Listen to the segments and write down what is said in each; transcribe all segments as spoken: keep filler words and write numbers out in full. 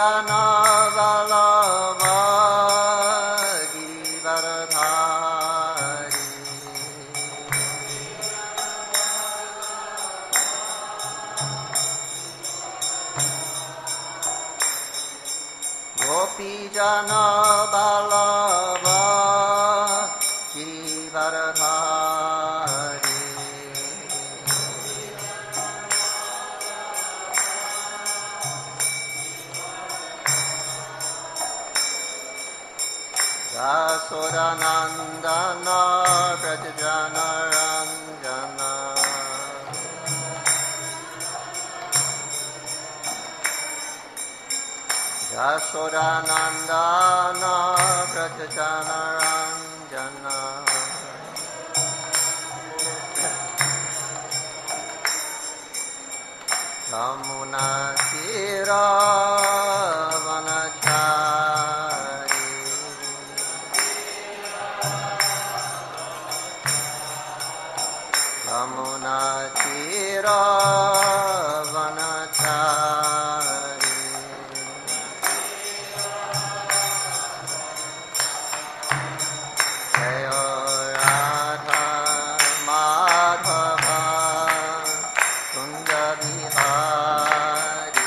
jana vallabha girivaradhari gopi jana vallabha girivaradhari Yasodanandana Vrajajana Ranjana Yasodanandana Vrajajana Ranjana Yamuna Tira Vanachari Yamuna Tira Vanachari Jayo Radha Madhava Kunja Vihari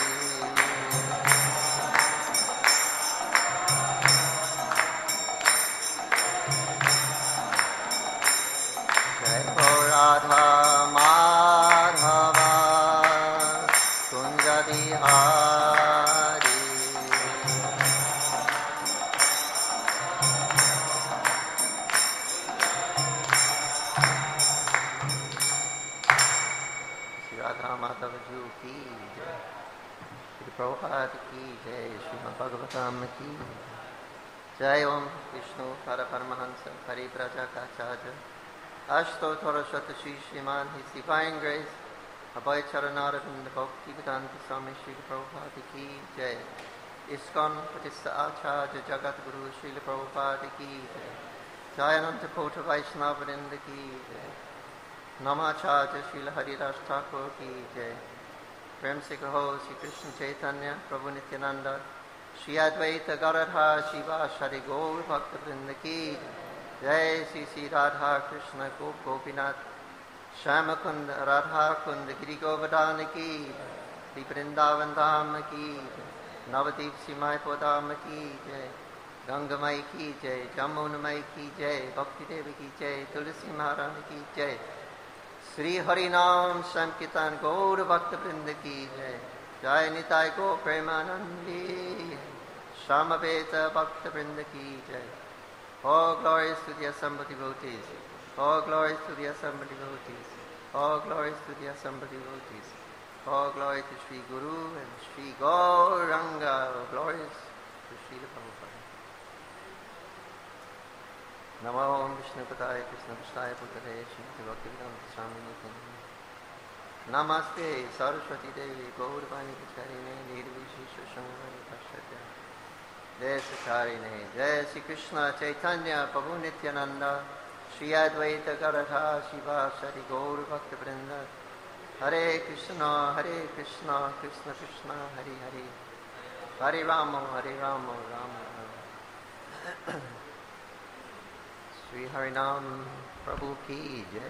Jayo Radha Madhava Kunja Vihari Shri Radha Madhava Ji ki jai, Shri Prabhupada ki jai, Srimad Bhagavatam ki jai. Om Vishnu Para Paramahansa Hari Praja Kacharya Ashtottara Shatashi Shriman His Divine Grace Abhay Charanaravinda Bhakti Vedanta Swami Shri Prabhupada ki jai. ISKCON Pratistha Acharya Jagat Guru Shri Prabhupada ki jai. Jayananta Kota Vaishnavarinda ki jai. Namacharya Shri Haridas Thakur ki jai. Prem Se Kaho Shri Krishna Chaitanya Prabhu Nityananda Shri Advaita Garadha Shiva Shari Gaur Bhakta Vrinda ki jai. Shri Shri Radha Krishna Gop Gopinath Shama Kund Radha Kund Giri Govardhana ki Shri Vrindavan Dham ki Navadip Simai Podam ki jai. Ganga Mai ki jai. Jamuna Mai ki jai. Bhakti Devi ki jai. Tulsi Maharani ki jai. Sri Harinam Sankirtan Gaur Bhakta Vrinda ki jai. Jai Nitai Go Premanandi Shamaveta Bhakta Vrinda ki jai. All glories to the assembled devotees. All glories to the assembled devotees. All glories to the assembled devotees. All glory to Sri Guru and Sri Gauranga. All glories to Sri Prabhupada. Namo Vishnu Padaya Krishna Vishaya Putare Shri Bhaktivedanta Swami Niti Namaste Saraswati Devi Gaurvani Pacharine Nirvishisha Shanghari Pashatya Jai Sacharine Jai Sri Krishna Chaitanya Prabhu Nityananda Shri Advaita Garadha Shiva Shari Gaur Bhakta Vrinda Hare Krishna Hare Krishna Krishna Krishna Hare Hare Hare Rama Hare Rama Rama Rama Sri Harinam Prabhu ki jai.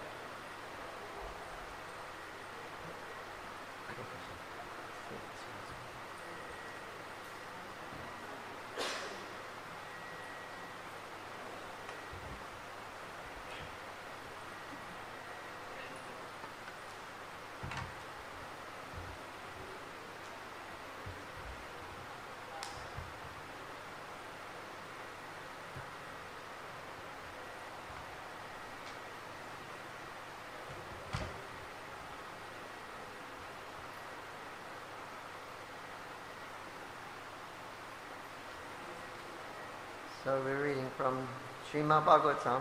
So we're reading from Srimad Bhagavatam,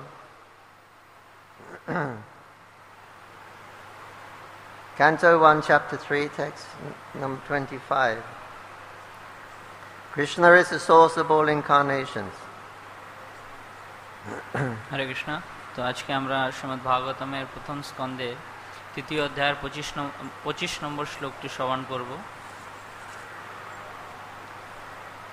Canto one, Chapter three, text number twenty-five. Krishna is the source of all incarnations. Hare Krishna. তো আজকে আমরা শ্রীমদ্ ভাগবতমের প্রথম স্কন্ধে তৃতীয় অধ্যায়ের পঁচিশ নম্বর শ্লোকটি শ্রবণ করব।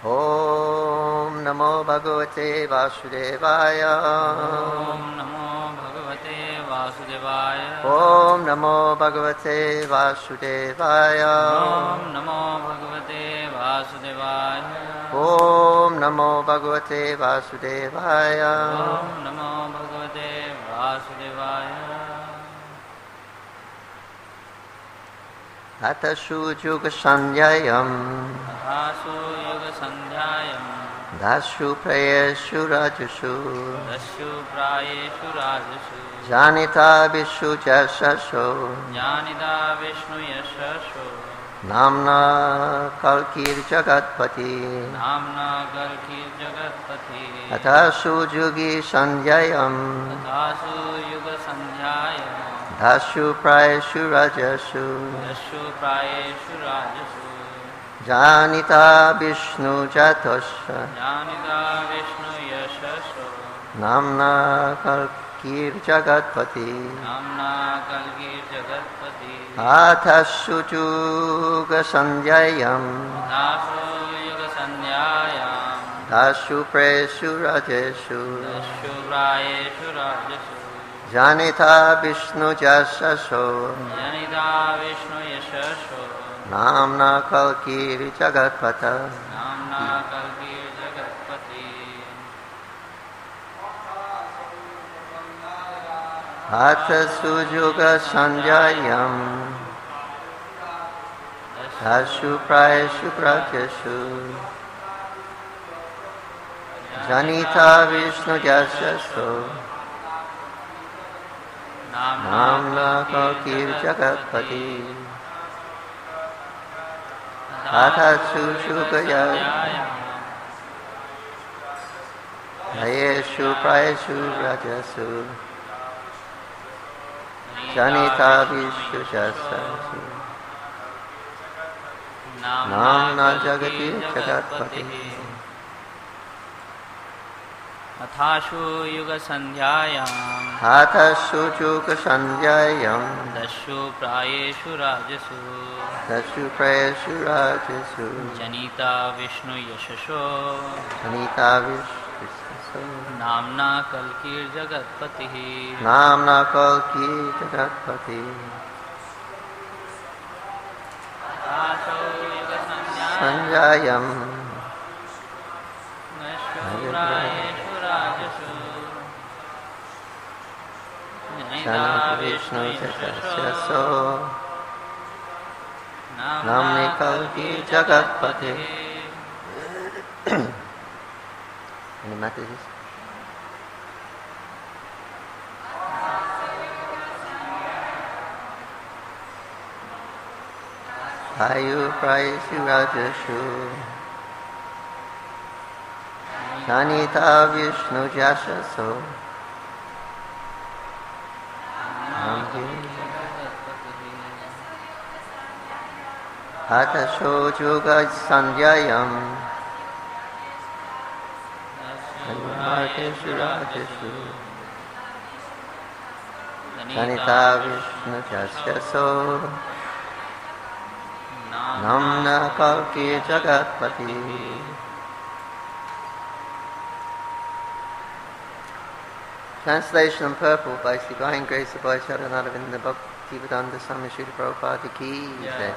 Om Namo Bhagavate Vasudevaya. Om Namo Bhagavate Vasudevaya. Om Namo Bhagavate Vasudevaya. Om Namo Bhagavate Vasudevaya. Om Namo Bhagavate Vasudevaya. Om Namo Bhagavate Vasudevaya. Atashu Juga Sanyayam. Athasu Yuga Sandhyayam. Dashu Prayeshu Rajashu. Dashu Prayeshu Rajashu. Janita Vishu Jasasho. Jnanida Vishnu Yashasho. Namna Kalkir Jagatpati. Namna Galki Jagatpati. Atashu Jugi Sanyayam. Athasu Yuga Sandhyayam. Dashu Prayeshu Rajashu. Dashu Prayeshu Rajasu. Janita Vishnu Jatosha. Jnanida Vishnu Yashasho. Namna Kalkir Jagatpati. Namna Kalki Jagatpati. Atashu Juga Sanyayam. Athasu Yuga Sandhyayam. Dashu Prayeshu Rajeshu. Dashu Prayeshu Rajasu. Janita Vishnu Jasasho. Janita Vishnu Yashasho. Namna Kalkir Jagatpata. Namna Kalki Jagatpati. Atasu Juga Sanjayam. Dashu Prayeshu Pratyashu. Janita Vishnu Jasasho. Namna Kalkir Jagatpati. Atatsu Shukaya. Ayeshu Prayeshu Rajasu. Janita Vishnu Jasasu. Namna Jagati Jagatpati. Athasu Yuga Sandhyayam. Atashu Juga Sanyayam. Dashu Prayeshu Rajasu. Dashu Prayeshu Rajasu. Janita Vishnu Yashasho. Janita Vishnu. Namna Kalkir Jagatpati. Namna Kalki Jagatpati. Athasu Yuga Sandhyayam. Sanjayam. Dashu Prayeshu Rajasu. Janita Janita Vishnu Vishnu Yashasho. Jasaso. Namni Kalki Jagatpati. Any messages? Ayu Prayeshu Rajashu. Janita Vishnu Jasaso. Atasho Juga Sanyayam. Ayurvadeshu Rajeshu. Janita Vishnu Jasaso. Namna Kalki Jagatpati. Translation and purport by His Divine Grace of Vaishnava Bhaktivedanta Swami Srila Prabhupada Ki Jai.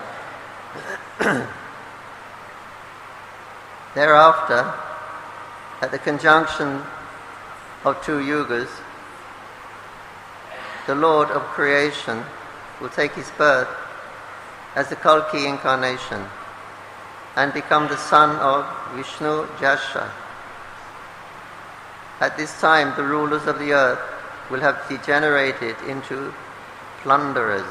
Thereafter, at the conjunction of two yugas, the Lord of creation will take his birth as the Kalki incarnation and become the son of Vishnu Jasha. At this time, the rulers of the earth will have degenerated into plunderers.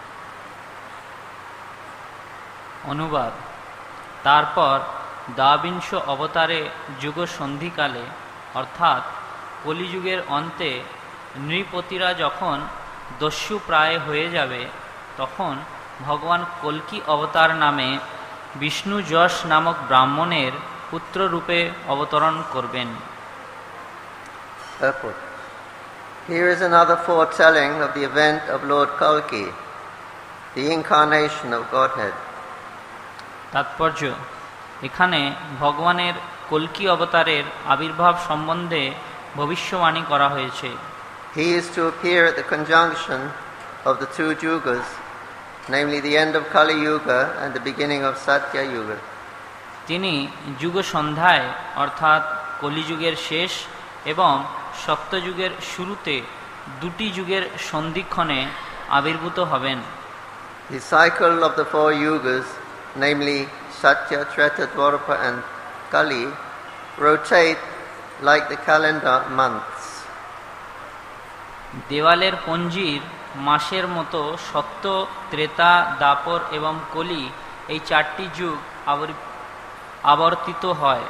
অনুবাদ তারপর দ্বাবিংশ অবতারে যুগ সন্ধিকালে অর্থাৎ কলিযুগের অন্তে নৃপতিরা যখন দস্যু প্রায় হয়ে যাবে তখন ভগবান কল্কি অবতার নামে বিষ্ণু যশ নামক ব্রাহ্মণের পুত্ররূপে অবতরণ করবেন। Purport. Here is another foretelling of the event of Lord Kalki, the incarnation of Godhead. তাৎপর্য এখানে ভগবানের কল্কি অবতারের আবির্ভাব সম্বন্ধে ভবিষ্যবাণী করা হয়েছে। He is to appear at the conjunction of the two yugas, namely the end of Kali Yuga and the beginning of Satya Yuga. তিনি যুগ সন্ধ্যায় অর্থাৎ কলিযুগের শেষ এবং সত্যযুগের শুরুতে দুটি যুগের সন্ধিক্ষণে আবির্ভূত হবেন। The cycle of the four yugas, namely Satya, Treta, Dwapara and Kali, rotate like the calendar months. দেওয়ালের পঞ্জির মাসের মতো সত্য, ত্রেতা, দাপর এবং কলি এই চারটি যুগ আবর্তিত হয়।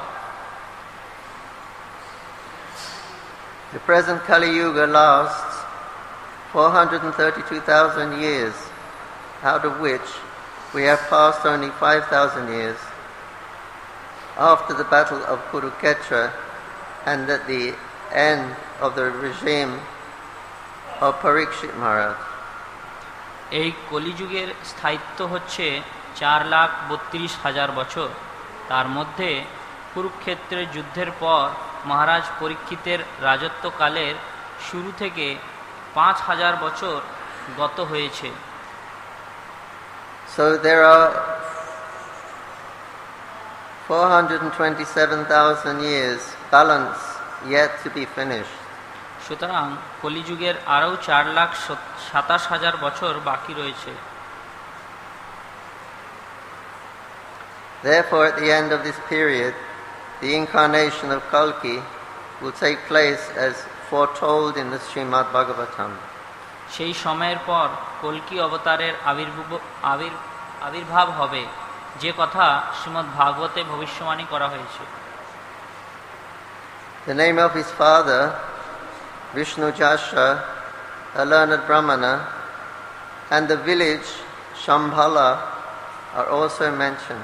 The present Kali Yuga lasts four hundred thirty-two thousand years, out of which we have passed only five thousand years after the battle of Kurukshetra and at the end of the regime of Parikshit Maharaj. এই কলিযুগের স্থায়িত্ব হচ্ছে চার লাখ বত্রিশ হাজার বছর। তার মধ্যে কুরুক্ষেত্রের যুদ্ধের পর মহারাজ পরীক্ষিতের রাজত্বকালের শুরু থেকে পাঁচ হাজার বছর গত হয়েছে। So there are four hundred twenty-seven thousand years balance yet to be finished. সুতরাং কলিযুগের আরও চার লাখ সাতাশ হাজার বছর বাকি রয়েছে। Therefore, at the end of this period, the incarnation of Kalki will take place as foretold in the Srimad Bhagavatam. সেই সময়ের পর কল্কি অবতারের আবির্ভাব আবির আবির্ভাব হবে, যে কথা শ্রীমদ্ ভাগবতে ভবিষ্যবাণী করা হয়েছে। The name of his father, Vishnu Jasha, a learned Brahmana, and the village Shambhala are also mentioned.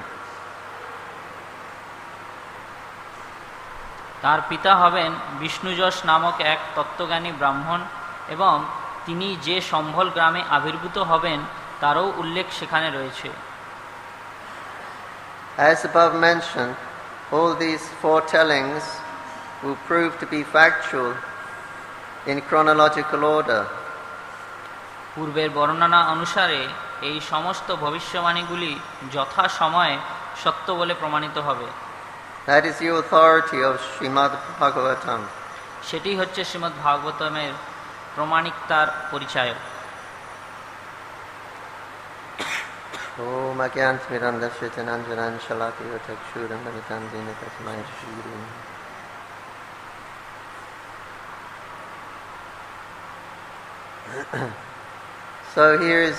তার পিতা হবেন বিষ্ণুযশ নামক এক তত্ত্বজ্ঞানী ব্রাহ্মণ এবং তিনি যে সম্ভল গ্রামে আবির্ভূত হবেন তারও উল্লেখ সেখানে রয়েছে। As above mentioned, all these foretellings will prove to be factual in chronological order. পূর্বের বর্ণনা অনুসারে এই সমস্ত ভবিষ্যবাণীগুলি যথা সময়ে সত্য বলে প্রমাণিত হবে। That is the authority of Srimad Bhagavatam. সেটি হচ্ছে শ্রীমদ্ ভাগবতমের প্রমাণিকতার পরিচয়। Om Agyantimirandasya Jananjanan Shalakaya Chakshuram Namitanjena Tasmai Shri. So here is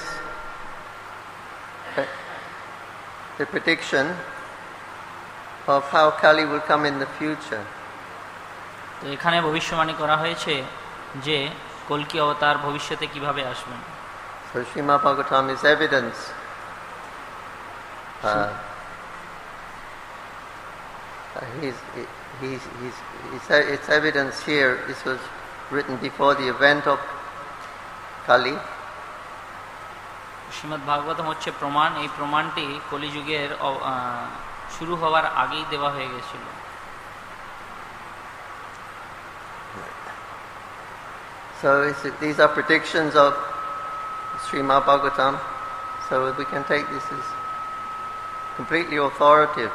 the prediction of how Kali will come in the future. তো এখানে ভবিষ্যবাণী করা হয়েছে যে কল্কি অবতার ভবিষ্যতে কিভাবে আসবেন। So Srimad Bhagavatam is evidence. Uh, uh, he's, he's, he's, it's, it's evidence here. This was written before the event of Kali. Shrimad Bhagavatam হচ্ছে প্রমাণ। এই প্রমাণটি কলিযুগের শুরু হওয়ার আগেই দেওয়া হয়ে গেছিল। So these are predictions of Srimad Bhagavatam. So we can take this as completely authoritative.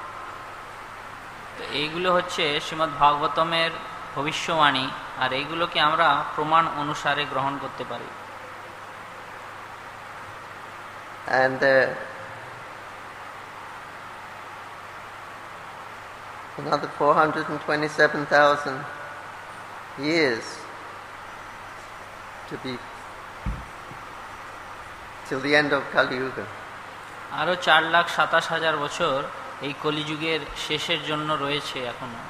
তো এইগুলো হচ্ছে শ্রীমদ্ ভাগবতমের ভবিষ্যবাণী, আর এইগুলোকে আমরা প্রমাণ অনুসারে গ্রহণ করতে পারি। And uh, another four hundred twenty-seven thousand years to be till the end of Kali Yuga. আরও চার লাখ সাতাশ হাজার বছর এই কলিযুগের শেষের জন্য রয়েছে এখনো।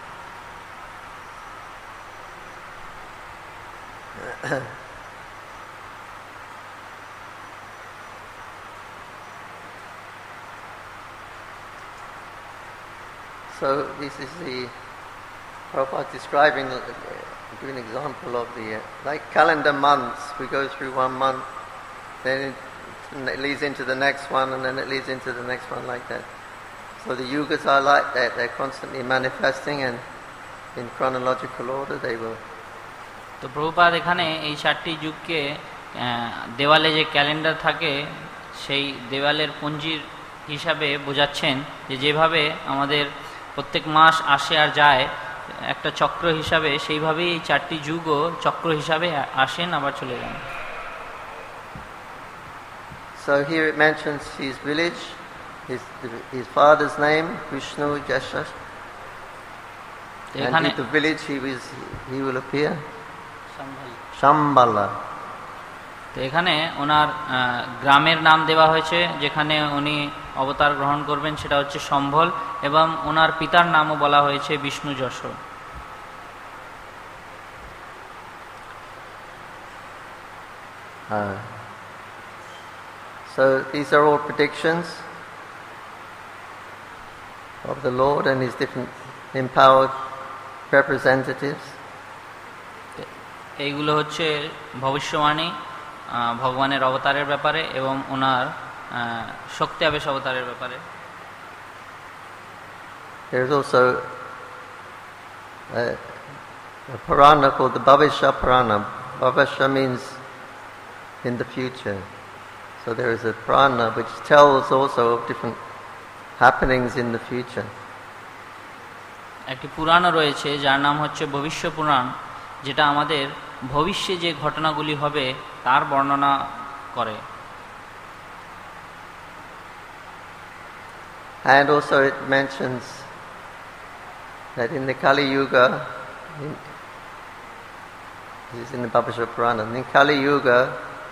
So this is the Prabhupada describing, uh, give an example of the, uh, like calendar months, we go through one month, then it, it leads into the next one, and then it leads into the next one like that. So the yugas are like that, they're constantly manifesting and in chronological order they will. তো প্রভুপাদ এখানে এই চারটি যুগকে দেওয়ালে যে calendar থাকে সেই দেওয়ালের পঞ্জির হিসাবে বোঝাচ্ছেন যে যেভাবে আমাদের প্রত্যেক মাস আসে আর যায় একটা চক্র হিসাবে, সেইভাবেই এই চারটি যুগও চক্র হিসাবে আসেন আবার চলে যান। So here it mentions his village, his, his father's name, Vishnu Jasha. And in the village he, was, he will appear. Shambhala. তো এখানে ওনার গ্রামের নাম দেওয়া হয়েছে যেখানে উনি অবতার গ্রহণ করবেন, সেটা হচ্ছে সম্ভল, এবং ওনার পিতার নামও বলা হয়েছে বিষ্ণু যশ। Uh, so these are all predictions of the Lord and his different empowered representatives. এইগুলো হচ্ছে ভবিষ্যবাণী ভগবানের অবতারের ব্যাপারে এবং ওনার শক্তি আবেশ অবতারের ব্যাপারে। There is also a, a Purana called the Bhavishya Purana. Bhavishya means in the future. So there is a Purana which tells also of different happenings in the future. একটি পুরাণ রয়েছে যার নাম হচ্ছে ভবিষ্য পুরাণ, যেটা আমাদের ভবিষ্যে যে ঘটনাগুলি হবে তার বর্ণনা করে। And also it mentions that in the Kali Yuga, in, this is in the Bhavishya Purana, in Kali Yuga,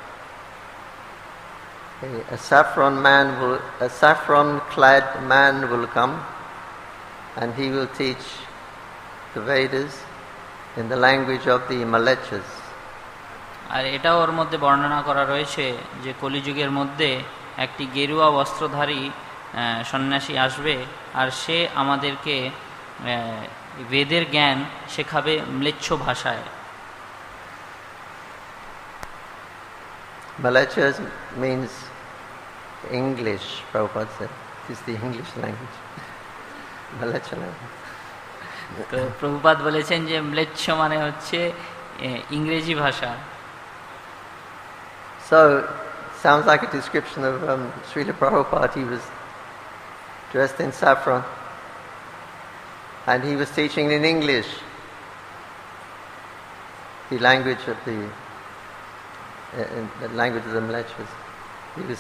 a, a saffron man will, a saffron-clad man will come, and he will teach the Vedas in the language of the Malechas. আর এটাও ওর মধ্যে বর্ণনা করা রয়েছে যে কলিযুগের মধ্যে একটি গেরুয়া বস্ত্রধারী সন্ন্যাসী আসবে আর সে আমাদেরকে বেদের জ্ঞান শেখাবে ম্লেচ্ছ ভাষায়। Malechas means English, Prabhupada said. It is the English language. Malecha language. তো প্রভুপাদ বলেছেন যে ম্লেচ্ছ মানে হচ্ছে ইংরেজি ভাষা। So sounds like a description of um, Srila Prabhupada. He was dressed in saffron and he was teaching in English the language of the uh, the language of the Mlechas. He was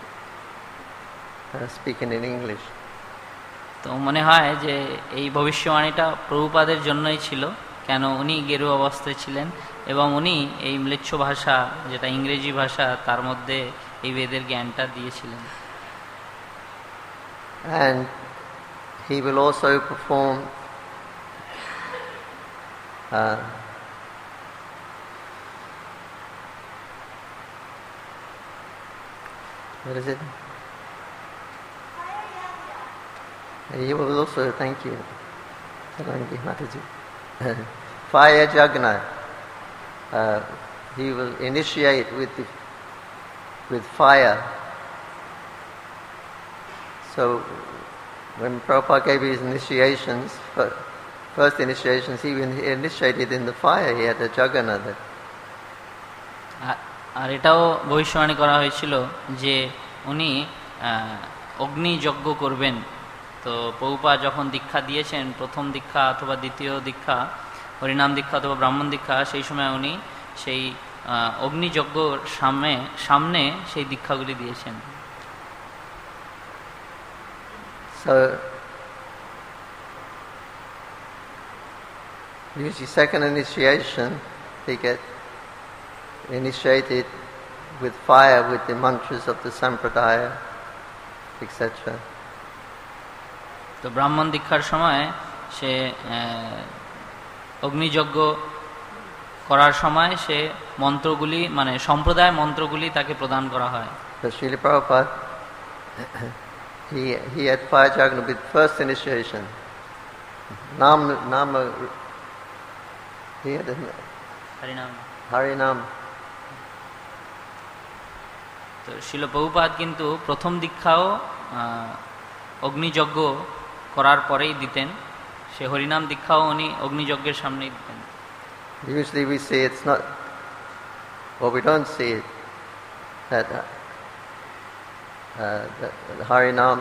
uh, speaking in English. তো মনে হয় যে এই ভবিষ্যবাণীটা প্রভুপাদের জন্যই ছিল, কেন উনি গেরুয়া অবস্থায় ছিলেন এবং উনি এই ম্লেচ্ছ ভাষা যেটা ইংরেজি ভাষা তার মধ্যে এই বেদের জ্ঞানটা দিয়েছিলেন। And he will also perform uh, what is it? He will also, thank you, Sarangi Mataji. Fire Jagna. Uh, he will initiate with the, with fire. So when Prabhupada gave his initiations, first initiations, he initiated in the fire. He had a Jagana there. আর এটাও ভবিষ্যবাণী করা হয়েছিল যে উনি অগ্নি যজ্ঞ করবেন। তো প্রভুপাদ যখন দীক্ষা দিয়েছেন, প্রথম দীক্ষা অথবা দ্বিতীয় দীক্ষা, হরিনাম দীক্ষা অথবা ব্রাহ্মণ দীক্ষা, সেই সময় উনি সেই অগ্নিযজ্ঞর সামনে সামনে সেই দীক্ষাগুলি দিয়েছেন। So usually second initiation, they get initiated with fire, with the mantras of the Sampradaya, et cetera. তো ব্রাহ্মণ দীক্ষার সময় সে অগ্নিযজ্ঞ করার সময় সে মন্ত্রগুলি মানে সম্প্রদায় মন্ত্রগুলি তাকে প্রদান করা হয়। So Srila Prabhupada, he he had fire jagna with first initiation. Nam Nam. He had a হরিনাম Harinam. তো শিল প্রভুপাদ কিন্তু প্রথম দীক্ষাও অগ্নিযজ্ঞ করার পরেই দিতেন। সে হরিনাম দীক্ষাও উনি অগ্নিযজ্ঞের সামনেই দিতেন। Usually we say it's not, or we don't say it, that uh, uh, that the Harinam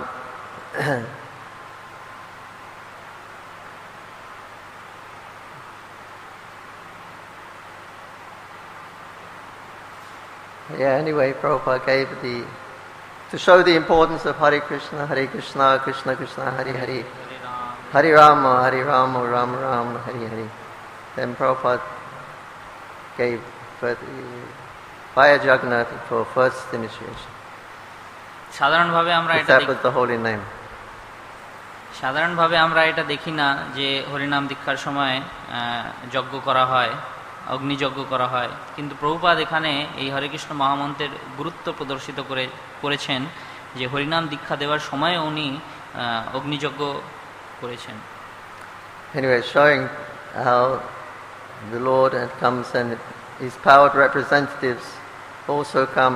yeah, anyway, Prabhupada gave the, to show the importance of Hare Krishna, Hare Krishna, Krishna Krishna, Hare Hare, Hare Rama, Hare Rama, Rama Rama, Hare Hare. Then Prabhupada gave for the Vaya Jagannath for first initiation. সাধারণভাবে আমরা এটা That was the holy name. সাধারণভাবে আমরা এটা দেখি না যে হরিনাম দীক্ষার সময় যজ্ঞ করা হয়, অগ্নিযজ্ঞ করা হয়, কিন্তু প্রভুপাদ এখানে এই হরে কৃষ্ণ মহামন্ত্রের গুরুত্ব প্রদর্শিত করে করেছেন যে হরিনাম দীক্ষা দেওয়ার সময় উনি অগ্নিযজ্ঞ করেছেন। Anyway, showing how the Lord comes and his powered representatives also come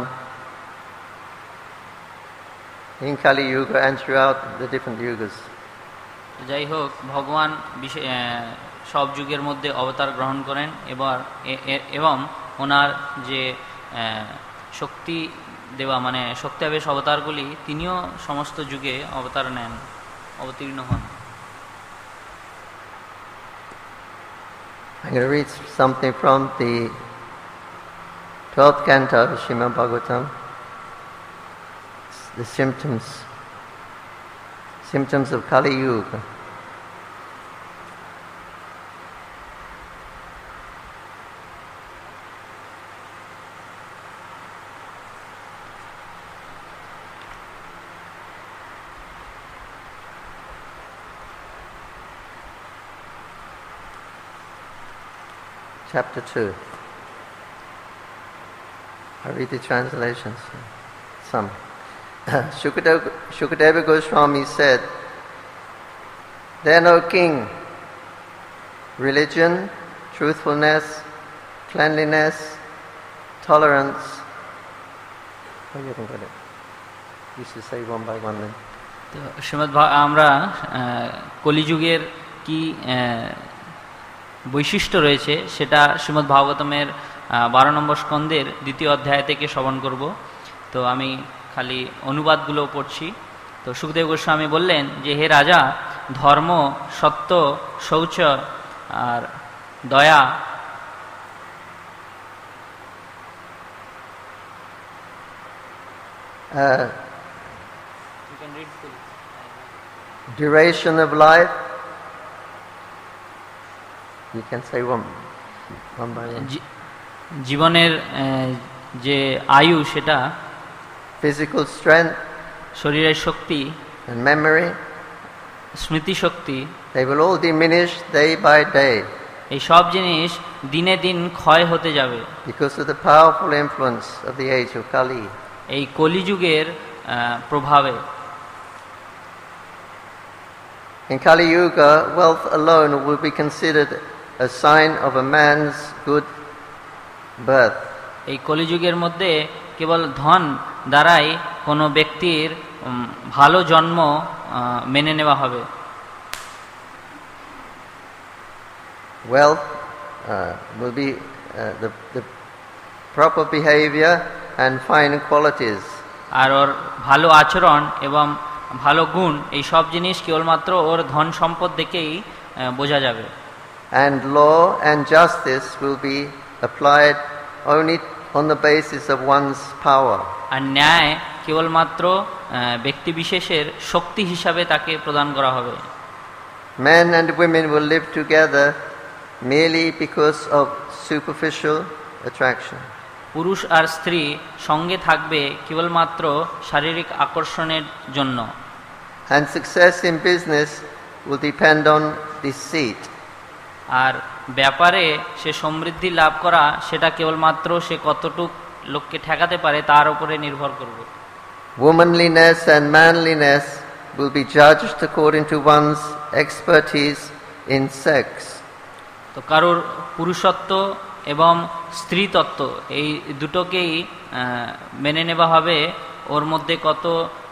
in Kali Yuga and throughout the different yugas. যাই হোক, ভগবান সব যুগের মধ্যে অবতার গ্রহণ করেন এবার এবং ওনার যে শক্তি দেওয়া মানে শক্তি আবেশ অবতারগুলি তিনিও সমস্ত যুগে অবতার নেন, অবতীর্ণ হন। I'm going to read something from the twelfth canto of Srimad Bhagavatam. The symptoms, symptoms of Kali Yuga. Chapter two. I read the translations. Some. Shukadeva, Shukadeva Goswami said, "Then, O king, religion, truthfulness, cleanliness, tolerance." Oh, you haven't got it. You should say one by one then. তো শ্রীমদ্ আমরা কলিযুগের কি বৈশিষ্ট্য রয়েছে সেটা শ্রীমদ্ ভাগবতমের বারো নম্বর স্কন্ধের দ্বিতীয় অধ্যায় থেকে শ্রবণ করব। তো আমি খালি অনুবাদগুলো পড়ছি। তো সুখদেব গোস্বামী বললেন যে, হে রাজা, ধর্ম, সত্য, শৌচ আর দয়া uh, duration of life. You can say one, one by one. জীবনের যে আয়ু সেটা, physical strength, শরীরের শক্তি, and memory, স্মৃতি শক্তি, they will all diminish day by day. এই সব জিনিস দিনে দিন ক্ষয় হতে যাবে because of the powerful influence of the age of Kali. এই কলিযুগের প্রভাবে। In Kali Yuga, wealth alone will be considered a sign of a man's good birth. এই কলিযুগের মধ্যে কেবল ধন দ্বারাই কোনো ব্যক্তির ভালো জন্ম মেনে নেওয়া হবে। Wealth uh, will be uh, the, the proper behavior and fine qualities. আর ওর ভালো আচরণ এবং ভালো গুণ, এই সব জিনিস কেবলমাত্র ওর ধন সম্পদ দেখেই বোঝা যাবে। And law and justice will be applied only on the basis of one's power. আর ন্যায় কেবলমাত্র ব্যক্তি বিশেষের শক্তি হিসাবে তাকে প্রদান করা হবে। Men and women will live together merely because of superficial attraction. পুরুষ আর স্ত্রী সঙ্গে থাকবে কেবলমাত্র শারীরিক আকর্ষণের জন্য। And success in business will depend on deceit. আর ব্যাপারে সে সমৃদ্ধি লাভ করা সেটা কেবলমাত্র সে কতটুক লোককে ঠেকাতে পারে তার উপরে নির্ভর করবে। Womanliness and manliness will be judged according to one's expertise in sex. তো কারোর পুরুষত্ব এবং স্ত্রীতত্ত্ব এই দুটোকেই মেনে নেওয়া হবে ওর মধ্যে কত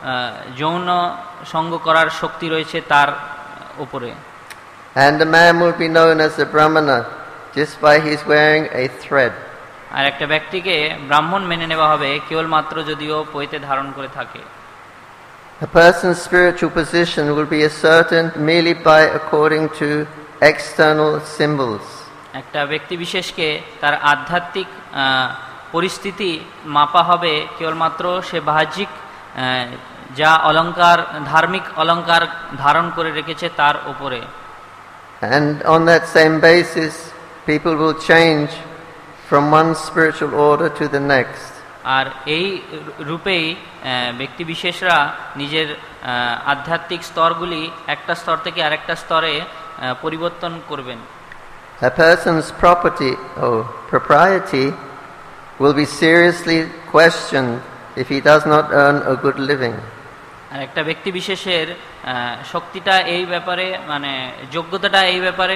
যৌন সঙ্গ করার শক্তি রয়েছে তার উপরে। And the man will be known as a brahmana just by his wearing a thread. আর একটা ব্যক্তিকে ব্রাহ্মণ মেনে নেওয়া হবে কেবলমাত্র যদিও পৈতে ধারণ করে থাকে। A person's spiritual position will be ascertained merely by according to external symbols. একটা ব্যক্তি বিশেষকে তার আধ্যাত্মিক পরিস্থিতি মাপা হবে কেবলমাত্র সে বাহ্যিক যা অলংকার ধার্মিক অলংকার ধারণ করে রেখেছে তার উপরে। And on that same basis people will change from one spiritual order to the next. আর এই রূপেই ব্যক্তি বিশেষরা নিজের আধ্যাত্মিক স্তরগুলি একটা স্তর থেকে আরেকটা স্তরে পরিবর্তন করবেন। A person's property or propriety will be seriously questioned if he does not earn a good living. আর একটা ব্যক্তি বিশেষের শক্তিটা এই ব্যাপারে মানে যোগ্যতাটা এই ব্যাপারে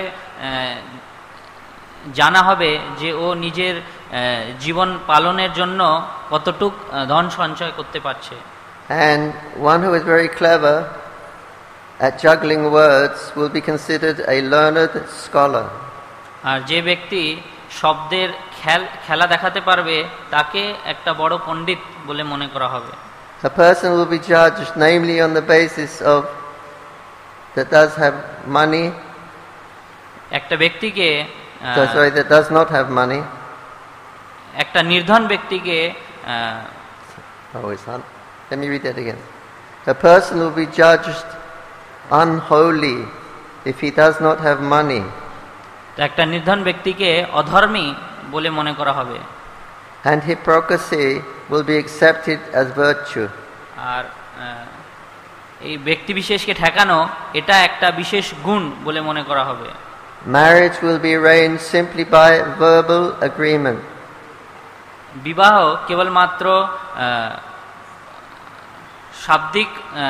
জানা হবে যে ও নিজের জীবন পালনের জন্য কতটুক ধন সঞ্চয় করতে পারছে। And one who is very clever at juggling words will be considered a learned scholar. আর যে ব্যক্তি শব্দের খেলা দেখাতে পারবে তাকে একটা বড় পণ্ডিত বলে মনে করা হবে। A person will be judged namely on the basis of that does have money. একটা ব্যক্তিকে So, sorry, that does not have money. একটা নির্ধন ব্যক্তিকে Oh, it's not. Let me read that again. A person will be judged unholy if he does not have money. একটা নির্ধন ব্যক্তিকে অধর্মী বলে মনে করা হবে। And hypocrisy will be accepted as virtue. আর এই ব্যক্তি বিশেষকে ঠেকানো এটা একটা বিশেষ গুণ বলে মনে করা হবে। Marriage will be arranged simply by verbal agreement. বিবাহ কেবলমাত্র শাব্দিক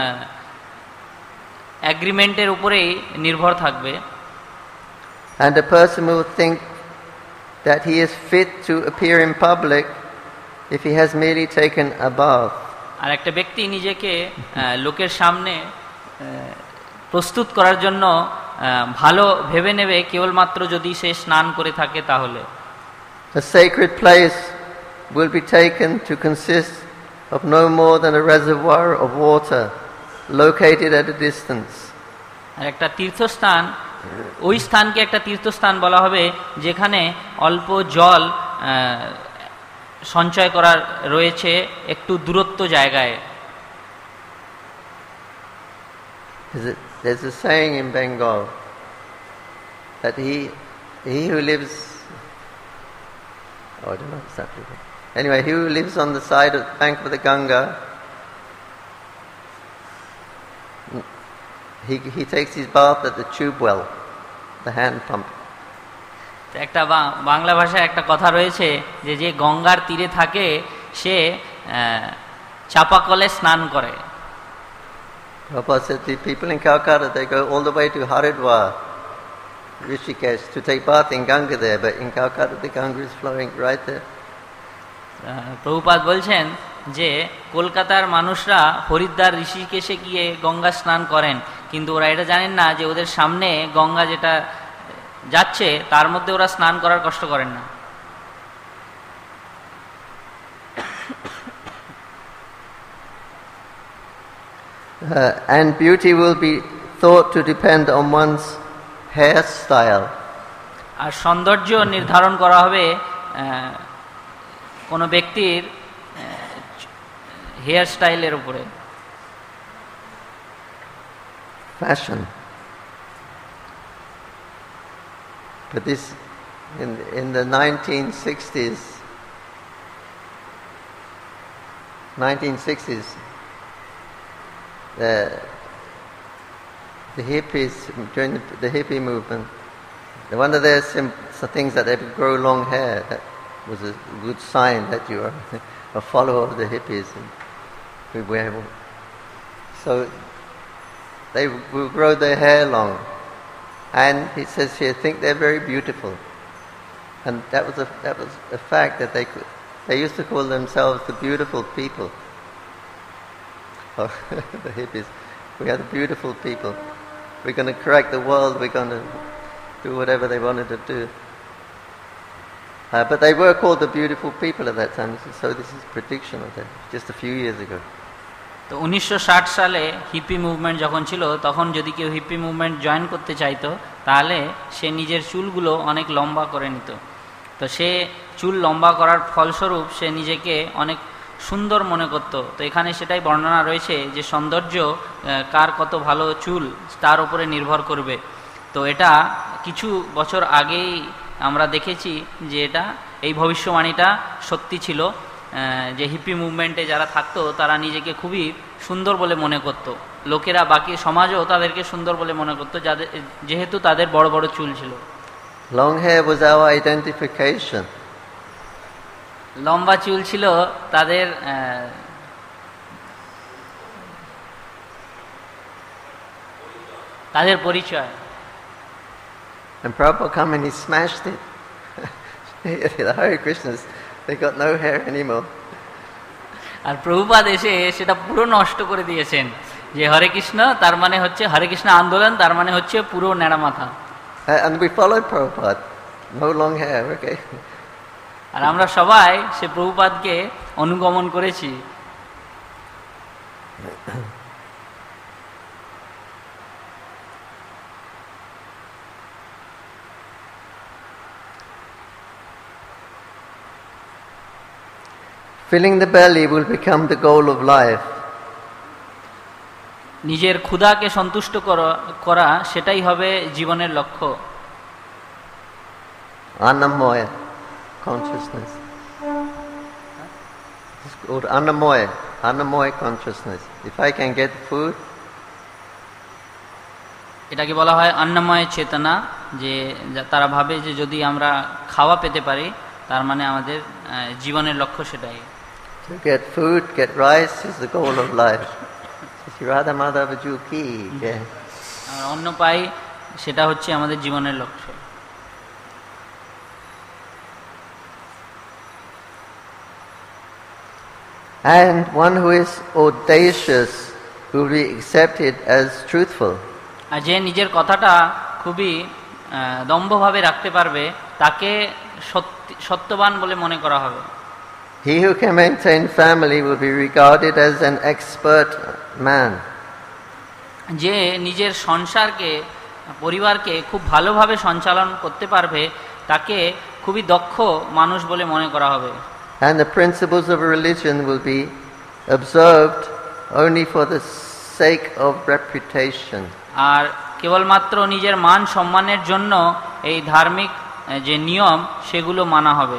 এগ্রিমেন্টের উপরেই নির্ভর থাকবে। And a person will think that he is fit to appear in public if he has merely taken a bath. আর একটা ব্যক্তি নিজেকে লোকের সামনে প্রস্তুত করার জন্য ভালো ভেবে নেবে কেবলমাত্র যদি সে স্নান করে থাকে তাহলে। A sacred place will be taken to consist of no more than a reservoir of water located at a distance. আর একটা তীর্থস্থান ওই স্থানকে একটা তীর্থস্থান বলা হবে যেখানে অল্প জল সঞ্চয় করার রয়েছে একটু দূরত্ব জায়গায়। There's a saying in Bengal that he he who lives oh, I don't know exactly. Anyway, he who lives on the side of the bank of the Ganga, he he takes his bath at the tube well, the hand pump. একটা বাংলা ভাষায় একটা কথা রয়েছে যে যে গঙ্গার তীরে থাকে সে চাপাকলে স্নান করে। Prabhupada said the people in Calcutta, they go all the way to Haridwar, Rishikesh, to take bath in Ganga there, but in Calcutta the Ganga is flowing right there. Prabhupada বলছেন যে কলকাতার মানুষরা হরিদ্বার ঋষিকেশে গিয়ে গঙ্গা স্নান করেন, কিন্তু ওরা এটা জানেন না যে ওদের সামনে গঙ্গা যেটা যাচ্ছে তার মধ্যে ওরা স্নান করার কষ্ট করেন না। Uh, and beauty will be thought to depend on one's hairstyle. আর সৌন্দর্য নির্ধারণ করা হবে কোন ব্যক্তির হেয়ার স্টাইলের উপরে। Fashion. But this in in the nineteen sixties nineteen sixties the the hippies during the, the hippie movement, one of their sim- things that they would grow long hair. That was a good sign that you are a follower of the hippies. And we wear so they will grow their hair long, and he says here, think they're very beautiful, and that was a that was a fact that they could, they used to call themselves the beautiful people. Oh, the hippies. We are the beautiful people. We're going to correct the world. We're going to do whatever they wanted to do. Uh, but they were called the beautiful people at that time. So this is prediction of them, just a few years ago. তো উনিশশো ষাট সালে hippie movement যখন ছিল, তখন যদি কেউ hippie movement join করতে চাইতো, তাহলে সে নিজের চুলগুলো অনেক লম্বা করে নিত। তো সে চুল লম্বা করার ফলস্বরূপ সে নিজেকে অনেক সুন্দর মনে করত। তো এখানে সেটাই বর্ণনা রয়েছে যে সৌন্দর্য কার কত ভালো চুল তার উপরে নির্ভর করবে। তো এটা কিছু বছর আগেই আমরা দেখেছি যে এটা এই ভবিষ্যবাণীটা সত্যি ছিল, যে হিপি মুভমেন্টে যারা থাকতো তারা নিজেকে খুবই সুন্দর বলে মনে করত। লোকেরা, বাকি সমাজও তাদেরকে সুন্দর বলে মনে করতো, যাদের যেহেতু তাদের বড় বড় চুল ছিল। Long hair was our identification. লম্বা চুল ছিল তাদের তাদের পরিচয়। And Prabhupada come and he smashed it. The Hare Krishnas, they got no hair anymore. আর প্রভুপাদ এসে সেটা পুরো নষ্ট করে দিয়েছেন, যে হরে কৃষ্ণ তার মানে হচ্ছে হরে কৃষ্ণ আন্দোলন, তার মানে হচ্ছে পুরো ন্যাড়া মাথা। And we followed Prabhupada. No long hair, okay. আর আমরা সবাই সে প্রভুপাদকে অনুগমন করেছি। Filling the belly will become the goal of life. নিজের ক্ষুধাকে সন্তুষ্ট করা সেটাই হবে জীবনের লক্ষ্য। Annamoya consciousness. It's called Annamoya, Annamoya consciousness. If I can get food, এটাকে বলা হয় অন্নময় চেতনা, যে তারা ভাবে যে যদি আমরা খাওয়া পেতে পারি তার মানে আমাদের জীবনের লক্ষ্য সেটাই। To get food, get rice is the goal of life. Radha Madhava Ji ki jai. আমরা অন্ন পাই, সেটা হচ্ছে আমাদের জীবনের লক্ষ্য। And one who is audacious will be accepted as truthful. আর যে নিজের কথাটা খুবই দম্ভভাবে রাখতে পারবে তাকে সত্যবান বলে মনে করা হবে। He who can maintain family will be regarded as an expert man. যে নিজের সংসারকে, পরিবারকে খুব ভালোভাবে সঞ্চালন করতে পারবে তাকে খুবই দক্ষ মানুষ বলে মনে করা হবে। And the principles of religion will be observed only for the sake of reputation. আর কেবলমাত্র নিজের মান সম্মানের জন্য এই ধার্মিক যে নিয়ম সেগুলো মানা হবে।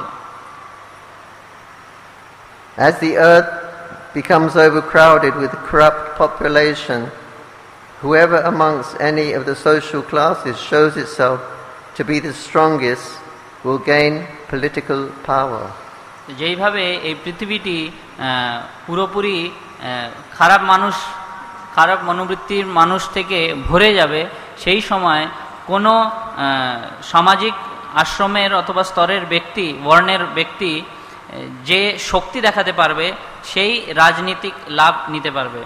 As the earth becomes overcrowded with corrupt population, whoever amongst any of the social classes shows itself to be the strongest will gain political power. যেইভাবে এই পৃথিবীটি পুরোপুরি খারাপ মানুষ, খারাপ মনোবৃত্তির মানুষ থেকে ভরে যাবে, সেই সময় কোনো সামাজিক আশ্রমের অথবা স্তরের ব্যক্তি, বর্ণের ব্যক্তি যে শক্তি দেখাতে পারবে সেই রাজনীতিক লাভ নিতে পারবে।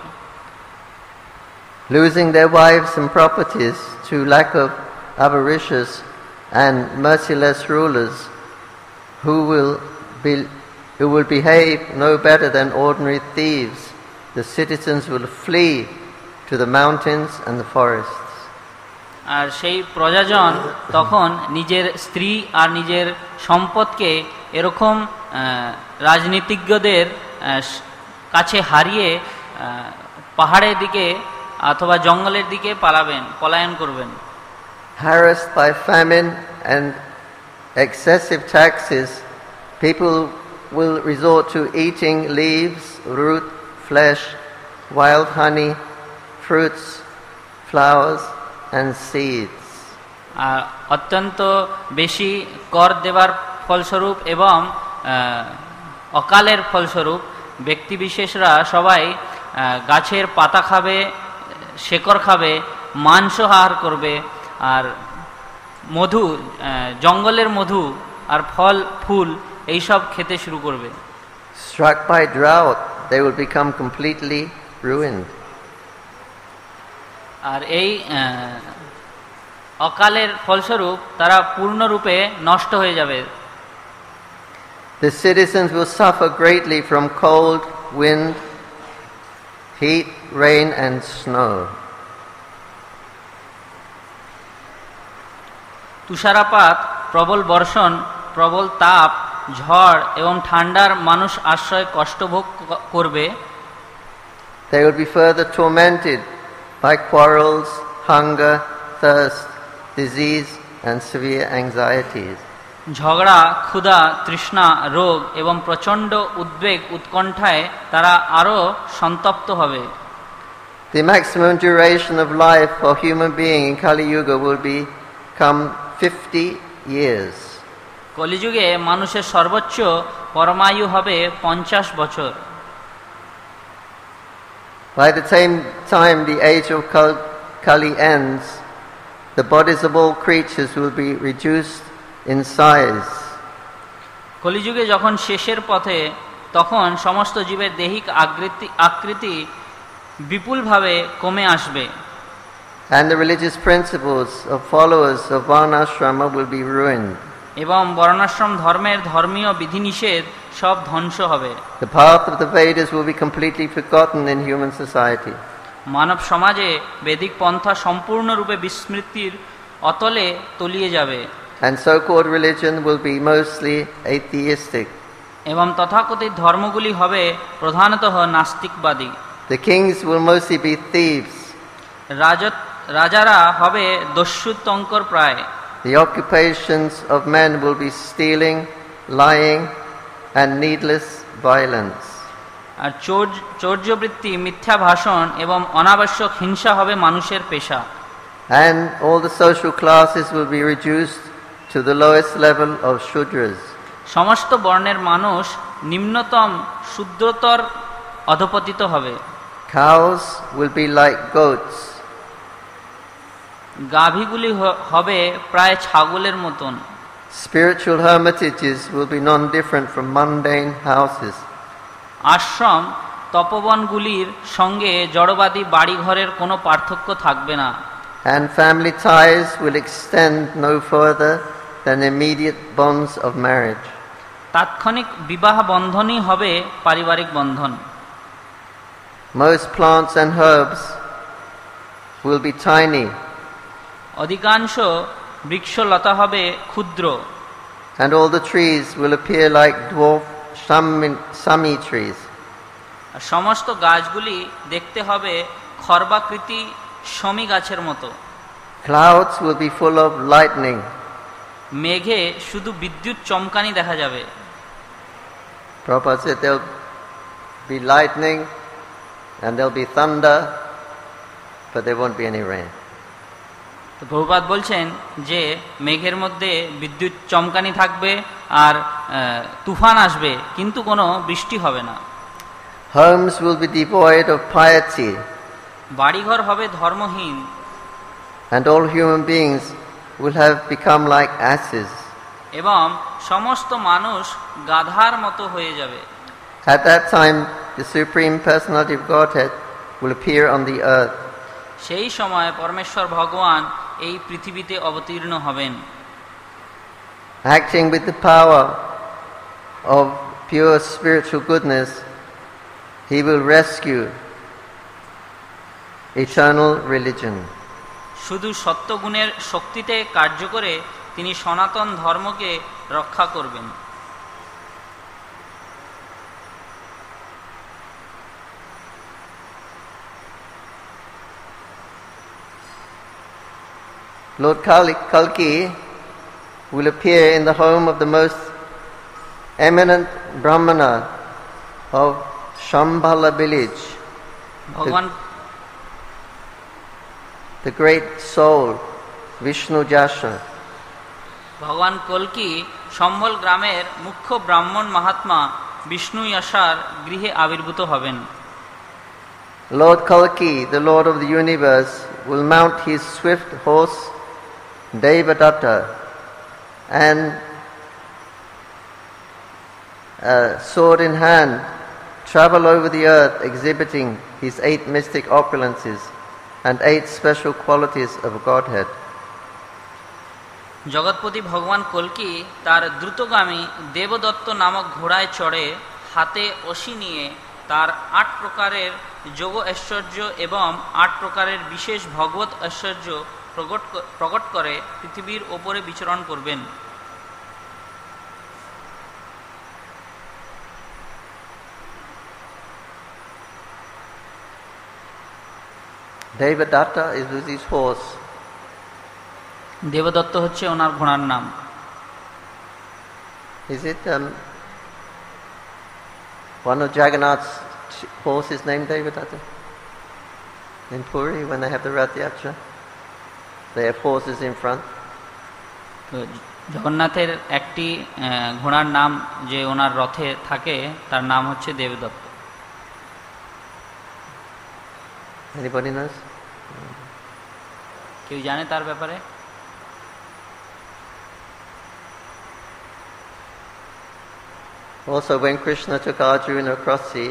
Losing their wives and properties through lack of avaricious and merciless rulers who will be, who will behave no better than ordinary thieves, the citizens will flee to the mountains and the forests. আর সেই প্রজাজন তখন নিজের স্ত্রী আর নিজের সম্পদকে এরকম রাজনীতিজ্ঞদের কাছে হারিয়ে পাহাড়ের দিকে অথবা জঙ্গলের দিকে পালাবেন, পলায়ন করবেন। Harassed by famine and excessive taxes, people will resort to eating leaves, root, flesh, wild honey, fruits, flowers and seeds. আর অত্যন্ত বেশি কর দেওয়ার ফলস্বরূপ এবং অকালের ফলস্বরূপ ব্যক্তিবিশেষরা সবাই গাছের পাতা খাবে, শেকড় খাবে, মাংসাহার করবে, আর মধু, জঙ্গলের মধু আর ফল ফুল এইসব খেতে শুরু করবে। Struck by drought, they will become completely ruined. আর এই অকালের ফলস্বরূপ তারা পূর্ণরূপে নষ্ট হয়ে যাবে। The citizens will suffer greatly from cold, wind, heat, rain and snow. তুষারপাত, প্রবল বর্ষণ, প্রবল তাপ, ঝড় এবং ঠান্ডার মানুষ আশ্রয় কষ্টভোগ করবে। They will be further tormented by quarrels, hunger, thirst, disease and severe anxieties. ঝগড়া, ক্ষুধা, তৃষ্ণা, রোগ এবং প্রচণ্ড উদ্বেগ উৎকণ্ঠায় তারা আরও সন্তপ্ত হবে। The maximum duration of life for human being in Kali Yuga will become fifty years. কলিযুগে মানুষের সর্বোচ্চ পরমায়ু হবে পঞ্চাশ বছর। By the same time the age of Kali ends, the bodies of all creatures will be reduced in size. কলিযুগে যখন শেষের পথে, তখন সমস্ত জীবের দৈহিক আকৃতি আকৃতি বিপুলভাবে কমে আসবে। And the religious principles of followers of Varnashrama will be ruined. এবং বর্ণাশ্রম ধর্মের ধর্মীয় বিধিনিষেধ সব ধ্বংস হবে। The path of the Vedas will be completely forgotten in human society. মানব সমাজে বেদিক পন্থা সম্পূর্ণরূপে বিস্মৃতির অতলে তলিয়ে যাবে। And so-called religion will be mostly atheistic. এবং তথাকথিত ধর্মগুলি হবে প্রধানত নাস্তিকবাদী। The kings will mostly be thieves. Rajat রাজারা হবে দস্যুতঙ্কর প্রায়। The occupations of men will be stealing, lying and needless violence. আর চৌর্যবৃত্তি, মিথ্যা ভাষণ এবং অনাবশ্যক হিংসা হবে মানুষের পেশা। And all the social classes will be reduced to the lowest level of Shudras. সমস্ত বর্ণের মানুষ নিম্নতম শূদ্রতর অধপতিত হবে। Cows will be like goats. গাভীগুলি হবে প্রায় ছাগলের মতন। Spiritual hermitages will be non-different from mundane houses. আশ্রম তপবনগুলির সঙ্গে জড়বাদী বাড়িঘরের কোনো পার্থক্য থাকবে না। And family ties will extend no further than immediate bonds of marriage. তাৎক্ষণিক বিবাহ বন্ধনই হবে পারিবারিক বন্ধন। Most plants and herbs will be tiny. অধিকাংশ বৃক্ষলতা হবে ক্ষুদ্র। And all the trees will appear like dwarf sami trees. সমস্ত গাছগুলি দেখতে হবে খর্বাকৃতি শমী গাছের মতো। Clouds will be full of lightning. মেঘে শুধু বিদ্যুৎ চমকানি দেখা যাবে। Prabhupada said there'll be lightning and there'll be thunder, but there won't be any rain. তো প্রভুপাদ বলছেন যে মেঘের মধ্যে বিদ্যুৎ চমকানি থাকবে আর তুফান আসবে, কিন্তু কোনো বৃষ্টি হবে না। Homes will be devoid of piety. বাড়িঘর হবে ধর্মহীন। And all human beings will have become like asses. এবং সমস্ত মানুষ গাধার মতো হয়ে যাবে। At that time, the Supreme Personality of Godhead will appear on the earth. সেই সময় পরমেশ্বর ভগবান এই পৃথিবীতে অবতীর্ণ হবেন। Acting with the power of pure spiritual goodness, he will rescue eternal religion. শুধু সত্যগুণের শক্তিতে কার্য করে তিনি সনাতন ধর্মকে রক্ষা করবেন। Lord Kalki will appear in the home of the most eminent Brahmana of Shambhala village, ভগবান the great soul Vishnu Jasha. ভগবান কল্কি সম্বল গ্রামের মুখ্য ব্রাহ্মণ মহাত্মা বিষ্ণু যশার গৃহে আবির্ভূত হবেন। Lord Kalki, the Lord of the universe, will mount his swift horse Devadatta and uh, sword in hand travel over the earth exhibiting his eight mystic opulences and eight special qualities of Godhead. জগৎপতি ভগবান কল্কি তার দ্রুতগামী দেবদত্ত নামক ঘোড়ায় চড়ে হাতে অসি নিয়ে তার আট প্রকারের যোগ ঐশ্বর্য এবং আট প্রকারের বিশেষ ভগবত ঐশ্বর্য প্রকট প্রকট করে পৃথিবীর ওপরে বিচরণ করবেন। Devadatta is his horse. Debdutta হচ্ছে ওনার ঘোড়ার নাম। Is it um, one of Jagannath's horses named Devadatta? In Puri, when they have the Rath Yatra, they have horses in front. তো জগন্নাথের একটি ঘোড়ার নাম যে ওনার রথে থাকে তার নাম হচ্ছে দেবদত্ত। Anybody knows? কেউ জানে তার ব্যাপারে? Also, when Krishna took Arjuna across the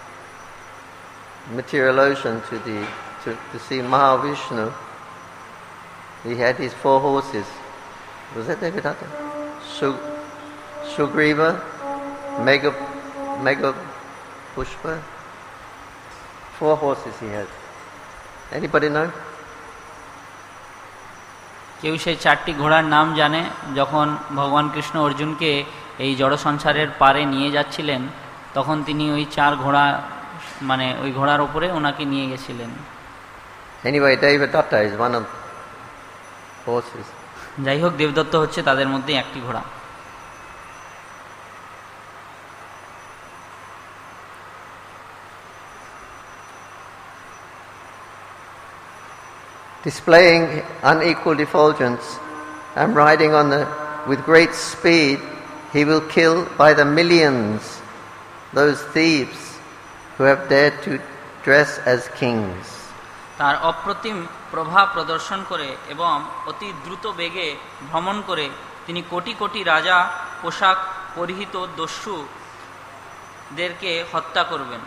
material ocean to the to, to see Mahavishnu, he had his four horses. Was that Devadatta? Sug, Sugriva, Mega, Mega Pushpa. Four horses he had. Anybody know? কেউ সেই চারটি ঘোড়ার নাম জানে? যখন ভগবান কৃষ্ণ অর্জুনকে এই জড় সংসারের পারে নিয়ে যাচ্ছিলেন তখন তিনি ওই চার ঘোড়া মানে ওই ঘোড়ার উপরে ওনাকে নিয়ে গেছিলেন। Anyway, Devadatta is one of horses. যাই হোক, দেবদত্ত হচ্ছে তাদের মধ্যে একটি ঘোড়া। Displaying unequal effulgence and riding on the with great speed, he will kill by the millions those thieves who have dared to dress as kings. তার অপ্রতিম প্রভাব প্রদর্শন করে এবং অতি দ্রুত বেগে ভ্রমণ করে তিনি কোটি কোটি রাজা পোশাক পরিহিত দস্যুদেরকে হত্যা করবেন।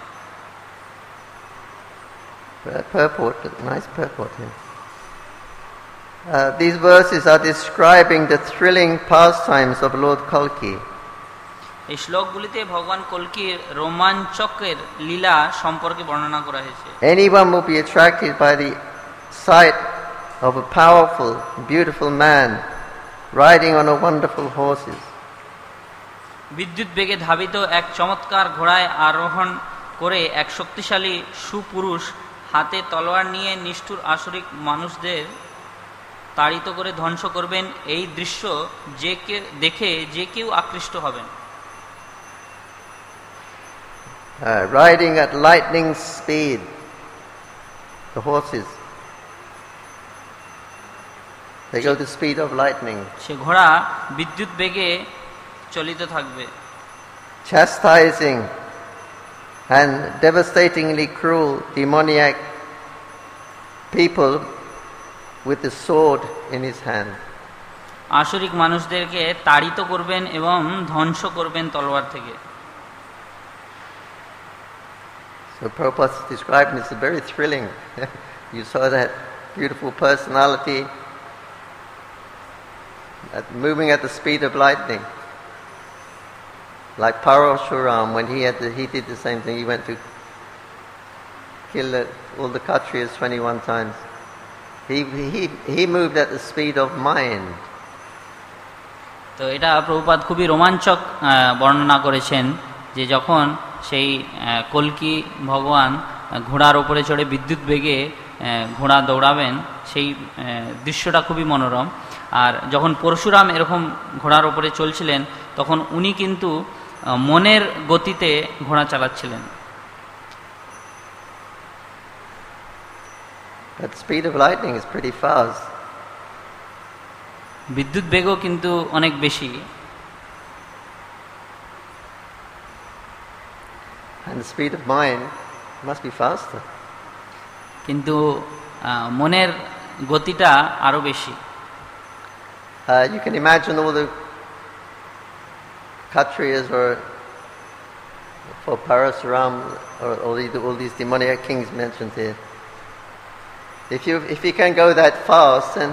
Purport, nice purport here. Uh, these verses are describing the thrilling pastimes of Lord Kalki. এই শ্লোকগুলিতে ভগবান কল্কির রোমাঞ্চকের লীলা সম্পর্কে বর্ণনা করা হয়েছে। Anyone will be attracted by the sight of a powerful, beautiful man riding on a wonderful horses. বিদ্যুৎ বেগে ধাবিত এক চমৎকার ঘোড়ায় আরোহণ করে এক শক্তিশালী সুপুরুষ হাতে তলোয়ার নিয়ে নিষ্ঠুর আসরিক মানুষদের তাড়িত করে ধ্বংস করবেন, এই দৃশ্য যে কে দেখে যে কেউ আকৃষ্ট হবেন। Uh, riding at lightning speed, the horses, they go the speed of lightning. সে ঘোড়া বিদ্যুৎ বেগে চলিত থাকবে। Chastising and devastatingly cruel demoniac people with the sword in his hand. আসরিক মানুষদেরকে তাড়িত করবেন এবং ধ্বংস করবেন তলোয়ার থেকে। So Prabhupada described it as very thrilling. You saw that beautiful personality at, moving at the speed of lightning. Like Parashuram, when he had the, he did the same thing. He went to kill the, all the Kshatriyas twenty-one times. He, he, he moved at the speed of mind. তো এটা প্রভুপাদ খুবই রোমাঞ্চক বর্ণনা করেছেন যে যখন সেই কল্কি ভগবান ঘোড়ার উপরে চড়ে বিদ্যুৎ বেগে ঘোড়া দৌড়াবেন সেই দৃশ্যটা খুবই মনোরম। আর যখন পরশুরাম এরকম ঘোড়ার উপরে চলছিলেন তখন উনি কিন্তু মনের গতিতে ঘোড়া চালাচ্ছিলেন। That speed of lightning is pretty fast. বিদ্যুৎ বেগও কিন্তু অনেক বেশি। And the speed of mind must be faster. কিন্তু মনের গতিটা আরো বেশি। Uh, you can imagine all the Kshatriyas or for Parasuram or all these, all these demoniac kings mentioned here. If you if you can go that fast and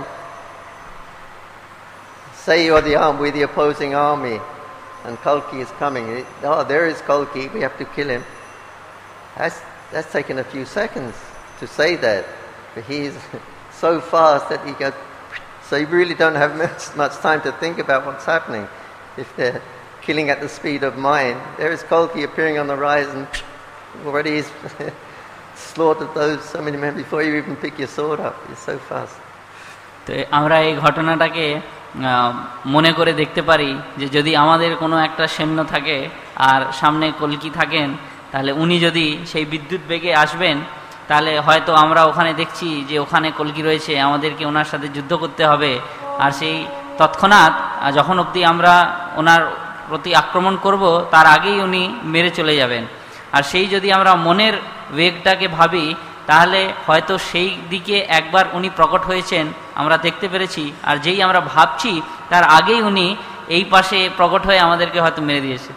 say you're the arm with the opposing army, and Kalki is coming. It, oh, there is Kalki. We have to kill him. That's that's taken a few seconds to say that, but he's so fast that he got. So you really don't have much, much time to think about what's happening. If they're killing at the speed of mind, there is Kalki appearing on the horizon. Already he's slaughtered those so many men before you even pick your sword up. He's so fast. তো আমরা এই ঘটনাটাকে মনে করে দেখতে পারি যে যদি আমাদের কোনো একটা সৈন্য থাকে আর সামনে কলকি থাকেন, তাহলে উনি যদি সেই বিদ্যুৎ বেগে আসবেন, তাহলে হয়তো আমরা ওখানে দেখছি যে ওখানে কলকি রয়েছে, আমাদেরকে ওনার সাথে যুদ্ধ করতে হবে। আর সেই তৎক্ষণাৎ যখন অবধি আমরা ওনার প্রতি আক্রমণ করব, তার আগেই উনি মেরে চলে যাবেন। আর সেই যদি আমরা মনের বেগটাকে ভাবি, তাহলে হয়তো সেই দিকে একবার উনি প্রকট হয়েছেন, আমরা দেখতে পেরেছি, আর যেই আমরা ভাবছি তার আগেই উনি এই পাশে প্রকট হয়ে আমাদেরকে হয়তো মেরে দিয়েছে।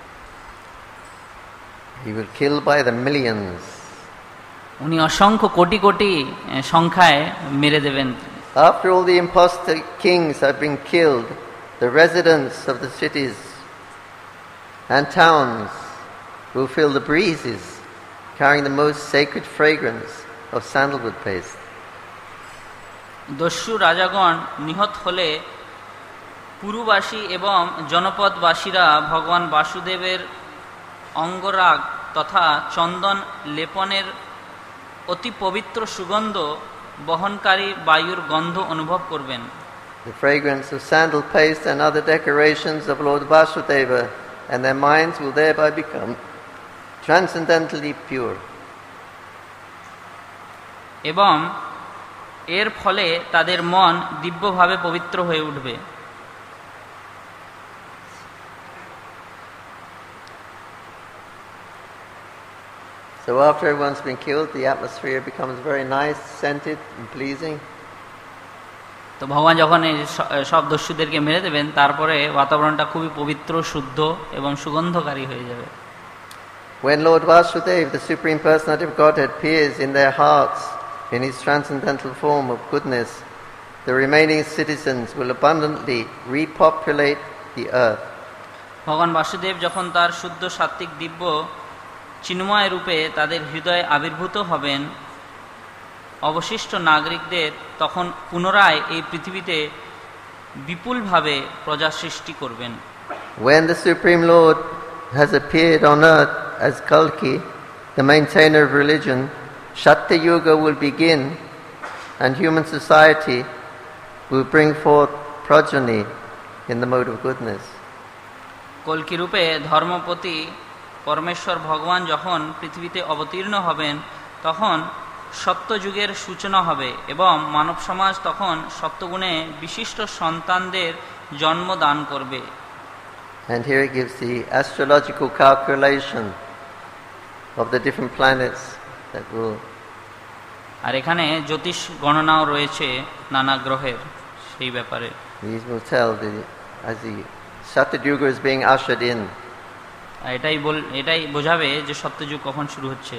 He will kill by the millions. উনি অসংখ্য কোটি কোটি সংখ্যায় মেরে দেবেন। After all the impostor kings have been killed, the residents of the cities and towns will feel the breezes carrying the most sacred fragrance of sandalwood paste. দস্যু রাজাগণ নিহত হলে পুরুবাসী এবং জনপদবাসীরা ভগবান বাসুদেবের অঙ্গরাগ তথা চন্দন লেপনের অতি পবিত্র সুগন্ধ বহনকারী বায়ুর গন্ধ অনুভব করবেন। The fragrance of sandal paste and other decorations of Lord Vasudeva, and their minds will thereby become transcendently pure. এবং এর ফলে তাদের মন দিব্যভাবে পবিত্র হয়ে উঠবে। So after everyone's been killed, the atmosphere becomes very nice, scented and pleasing. তো ভগবান যখন এই সব দস্যুদেরকে মেরে দেবেন, তারপরে বাতাবরণটা খুবই পবিত্র, শুদ্ধ এবং সুগন্ধকারী হয়ে যাবে। When Lord Vasudeva, the Supreme Personality of Godhead, appears in their hearts in his transcendental form of goodness, the remaining citizens will abundantly repopulate the earth. ভগবান বাসুদেব যখন তার শুদ্ধ সাত্ত্বিক দিব্য চিন্ময় রূপে তাদের হৃদয়ে আবির্ভূত হবেন, অবশিষ্ট নাগরিকদের তখন পুনরায় এই পৃথিবীতে বিপুলভাবে প্রজা সৃষ্টি করবেন। When the Supreme Lord has appeared on earth as Kalki, the maintainer of religion, Shatya Yuga will begin and human society will bring forth progeny in the mode of goodness. কল্কি রূপে ধর্মপতি পরমেশ্বর ভগবান যখন পৃথিবীতে অবতীর্ণ হবেন, তখন সত্যযুগের সূচনা হবে এবং মানব সমাজ তখন সত্যগুণে বিশিষ্ট সন্তানদের জন্ম দান করবে। And here it gives the astrological calculation of the different planets that will. আর এখানে জ্যোতিষ গণনাও রয়েছে নানা গ্রহের সেই ব্যাপারে। These will tell the, as the Satyuga is being ushered in. এটাই বল এটাই বোঝাবে যে সত্যযুগ কখন শুরু হচ্ছে।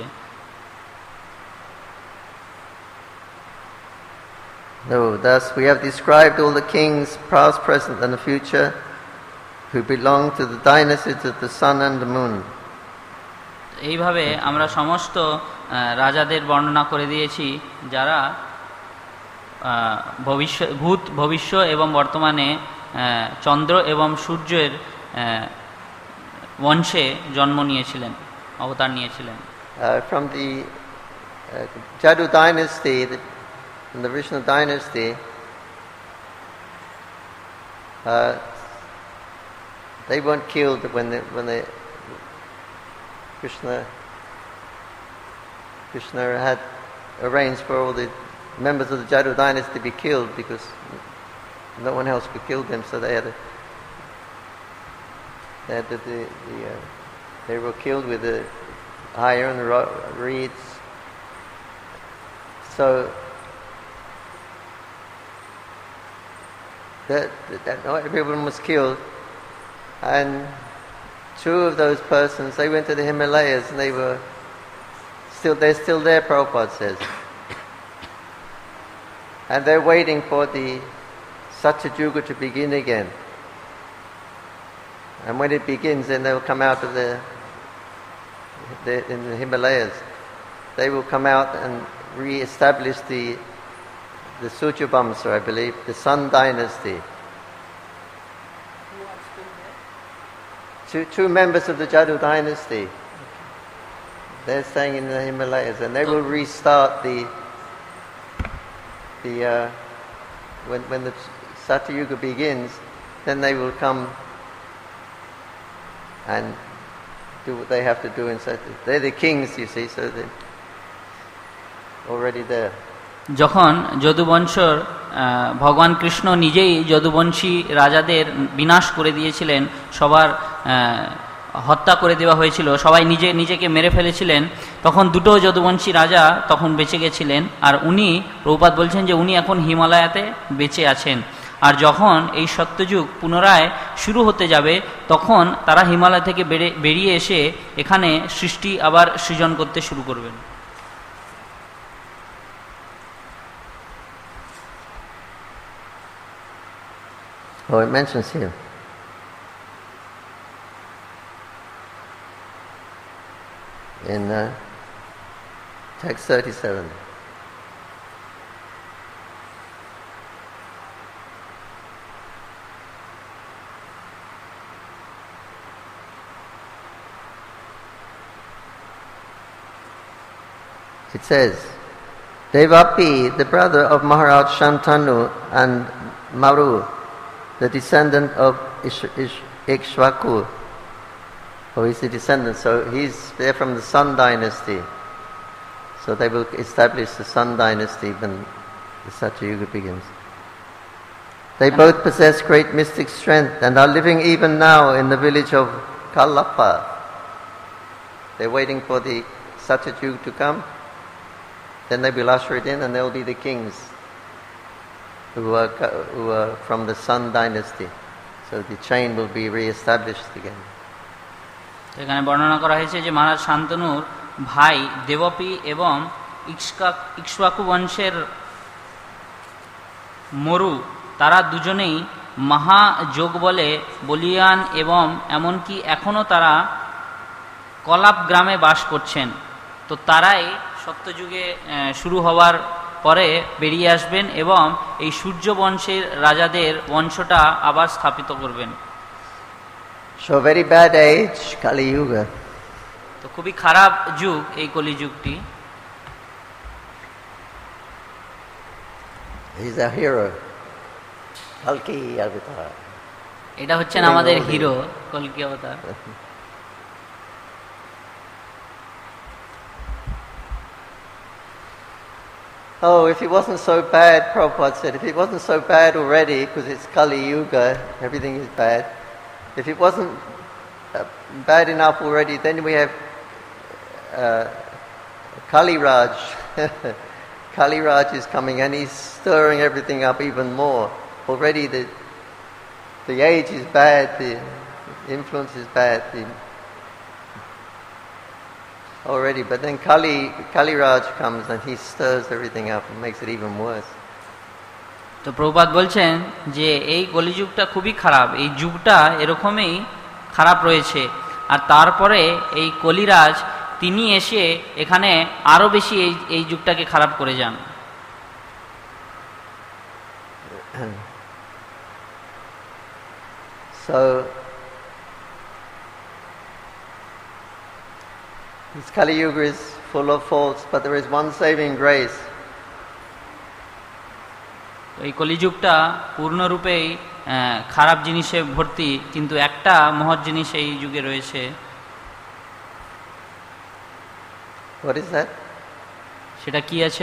No, thus we have described all the kings, past, present, and the future, who belong to the dynasties of the sun and the moon. এইভাবে আমরা সমস্ত রাজাদের বর্ণনা করে দিয়েছি, যারা ভবিষ্যৎ ভূত ভবিষ্য এবং বর্তমানে চন্দ্র এবং সূর্যের বংশে জন্ম নিয়েছিলেন, অবতার নিয়েছিলেন। From the uh, Jadu dynasty, the, from the Vishnu dynasty, uh, they weren't killed when they, when they Krishna Krishna had arranged for all the members of the Jadu dynasty to be killed because no one else could kill them, so they had to, they, had to, the, the, uh, they were killed with the iron reeds. So that, that no, everyone was killed, and two of those persons, they went to the Himalayas and they were still, they're still there, Prabhupada says. And they're waiting for the Satyayuga to begin again. And when it begins, then they'll come out of the, the in the Himalayas. They will come out and re-establish the the Suryavamsa, I believe, the Sun Dynasty. Who are still there? Two, two members of the Jadu dynasty. They're staying in the Himalayas, and they will restart the the uh, when when the Satyayuga begins. Then they will come and do what they have to do in Satyayuga. They're the kings, you see, so they're already there. যখন যদুবংশর ভগবান কৃষ্ণ নিজেই যদুবংশী রাজাদের বিনাশ করে দিয়েছিলেন, সবার হত্যা করে দেওয়া হয়েছিল, সবাই নিজে নিজেকে মেরে ফেলেছিলেন, তখন দুটো যদুবংশী রাজা তখন বেঁচে গেছিলেন। আর উনি, প্রভুপাদ বলছেন যে উনি এখন হিমালয়াতে বেঁচে আছেন। আর যখন এই সত্যযুগ পুনরায় শুরু হতে যাবে, তখন তারা হিমালয় থেকে বেরিয়ে এসে এখানে সৃষ্টি আবার সৃজন করতে শুরু করবেন। Oh, it mentions here. In uh, text thirty-seven. It says, Devapi, the brother of Maharaj Shantanu and Maru, the descendant of Ish, Ish, Ikshvaku. Oh, he's the descendant, so he's there from the Sun dynasty. So they will establish the Sun dynasty when the Satyayuga begins. They both possess great mystic strength and are living even now in the village of Kalapa. They're waiting for the Satyayuga to come. Then they will usher it in, and they'll be the kings who are, who are from the Sun dynasty. So the chain will be re-established again. এখানে বর্ণনা করা হয়েছে যে মহারাজ শান্তনুর ভাই দেবপী এবং ইক্ষ্বাকু বংশের মরু, তারা দুজনেই মহাযোগ বলে বলিয়ান এবং এমনকি এখনও তারা কলাপ গ্রামে বাস করছেন। তো তারাই সত্যযুগে শুরু হওয়ার পরে বেরিয়ে আসবেন এবং এই সূর্য বংশের রাজাদের বংশটা আবার স্থাপিত করবেন। So very bad age, Kali Yuga. তো খুবই খারাপ যুগ এই কলিযুগটি। He's a hero. Kalki Avatar. এটা হচ্ছেন আমাদের হিরো, কলকি অবতার। Oh, if he wasn't so bad, Prabhupada said, if he wasn't so bad already, because it's Kali Yuga, everything is bad. If it wasn't uh, bad enough already, then we have uh, Kali Raj. Kali Raj is coming and he's stirring everything up even more. Already the the age is bad, the influence is bad. The, already, but then Kali Kali Raj comes and he stirs everything up and makes it even worse. তো প্রভুপাদ বলছেন যে এই কলিযুগটা খুবই খারাপ, এই যুগটা এরকমই খারাপ রয়েছে। আর তারপরে এই কলিরাজ তিনি এসে এখানে আরো বেশি এই এই যুগটাকে খারাপ করে যান। So this Kali Yuga is full of faults, but there is one saving grace. এই কলিযুগটা পূর্ণরূপেই খারাপ জিনিসে ভর্তি, কিন্তু একটা মহৎ জিনিস এই যুগে রয়েছে। What is that? সেটা কি আছে?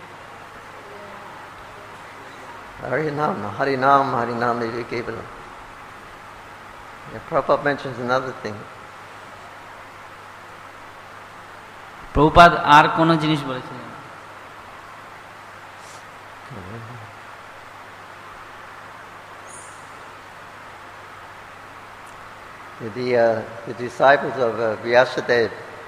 Harinam, Harinam, Harinam Kevalam. Prabhupada mentions another thing. Prabhupada আর কোন জিনিস বলেছিলেন? the, uh, the disciples of uh, Vyasadeva.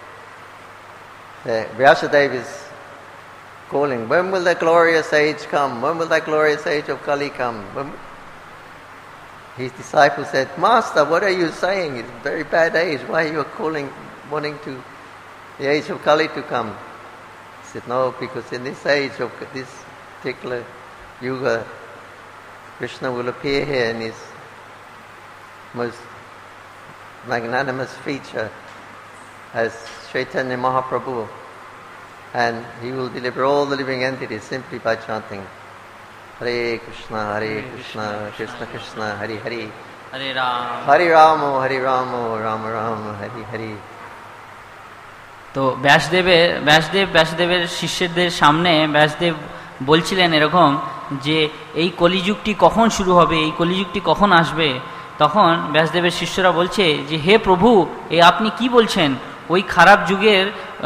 Uh, Vyasadeva is calling, when will the glorious age come? When will the glorious age of Kali come? When... His disciples said, Master, what are you saying? It's a very bad age. Why are you calling, wanting to the age of Kali to come? He said, no, because in this age of this particular yuga, Krishna will appear here in his most magnanimous feature as Chaitanya Mahaprabhu, and he will deliver all the living entities simply by chanting Hare Krishna, Hare Krishna, Krishna Krishna, Hare Hare, Hare Ram, Hare Rama, Hare Rama, Rama Rama, Hare Hare. তো ব্যাসদেবের ব্যাসদেব ব্যাসদেবের শিষ্যদের সামনে ব্যাসদেব বলছিলেন এরকম যে এই কলিযুগটি কখন শুরু হবে, এই কলিযুগটি কখন আসবে। তখন ব্যাসদেবের শিষ্যরা বলছে যে হে প্রভু, এ আপনি কি বলছেন? ওই খারাপ যুগের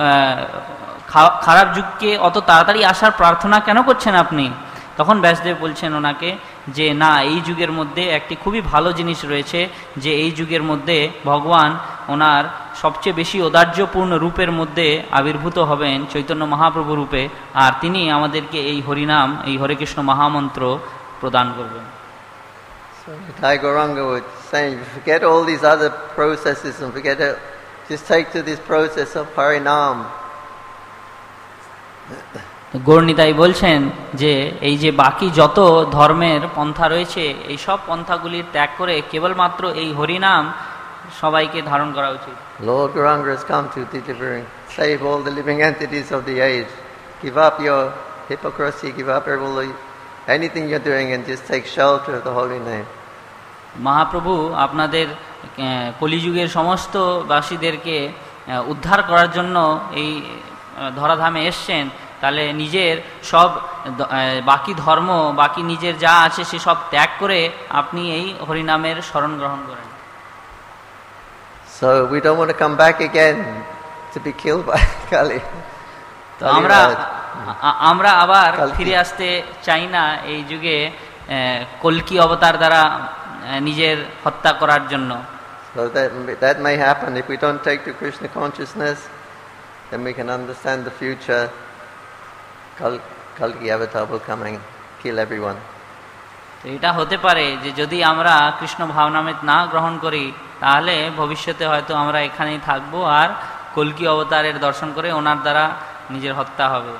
খারাপ যুগকে অত তাড়াতাড়ি আসার প্রার্থনা কেন করছেন আপনি? তখন ব্যাসদেব বলছেন ওনাকে যে না, এই যুগের মধ্যে একটি খুবই ভালো জিনিস রয়েছে, যে এই যুগের মধ্যে ভগবান ওনার সবচেয়ে বেশি ঔদার্যপূর্ণ রূপের মধ্যে আবির্ভূত হবেন চৈতন্য মহাপ্রভু রূপে, আর তিনি আমাদেরকে এই হরিনাম, এই হরে কৃষ্ণ মহামন্ত্র প্রদান করবেন। So Nitai Gauranga was saying, forget all these other processes and forget it, just take to this process of Harinam. Gaur Nitai বলছেন যে এই যে বাকি যত ধর্মের পন্থা রয়েছে, এই সব পন্থাগুলির ত্যাগ করে কেবলমাত্র এই হরিনাম সবাইকে ধারণ করা উচিত। Lord Gauranga has come to deliver, save all the living entities of the age. Give up your hypocrisy, give up all the, anything you're doing, and just take shelter of the holy name. Mahaprabhu আপনাদের কলিযুগের সমস্ত বাসীদেরকে উদ্ধার করার জন্য এই ধরাধামে এসছেন, তাহলে নিজের সব বাকি ধর্ম, বাকি নিজের যা আছে সে সব ত্যাগ করে আপনি এই হরিনামের শরণ গ্রহণ করেন। So we don't want to come back again to be killed by Kali. তো আমরা আমরা আবার ফিরে আসতে চাই না এই যুগে কল্কি অবতার দ্বারা নিজের হত্যা করার জন্য। So that that may happen if we don't take to Krishna consciousness, then we can understand the future. Kalki avatar will come and kill everyone. তো এটা হতে পারে যে যদি আমরা কৃষ্ণ ভাবনামৃত না গ্রহণ করি, তাহলে ভবিষ্যতে হয়তো আমরা এখানেই থাকবো আর কল্কি অবতারের দর্শন করে ওনার দ্বারা নিজের হত্যা হবে।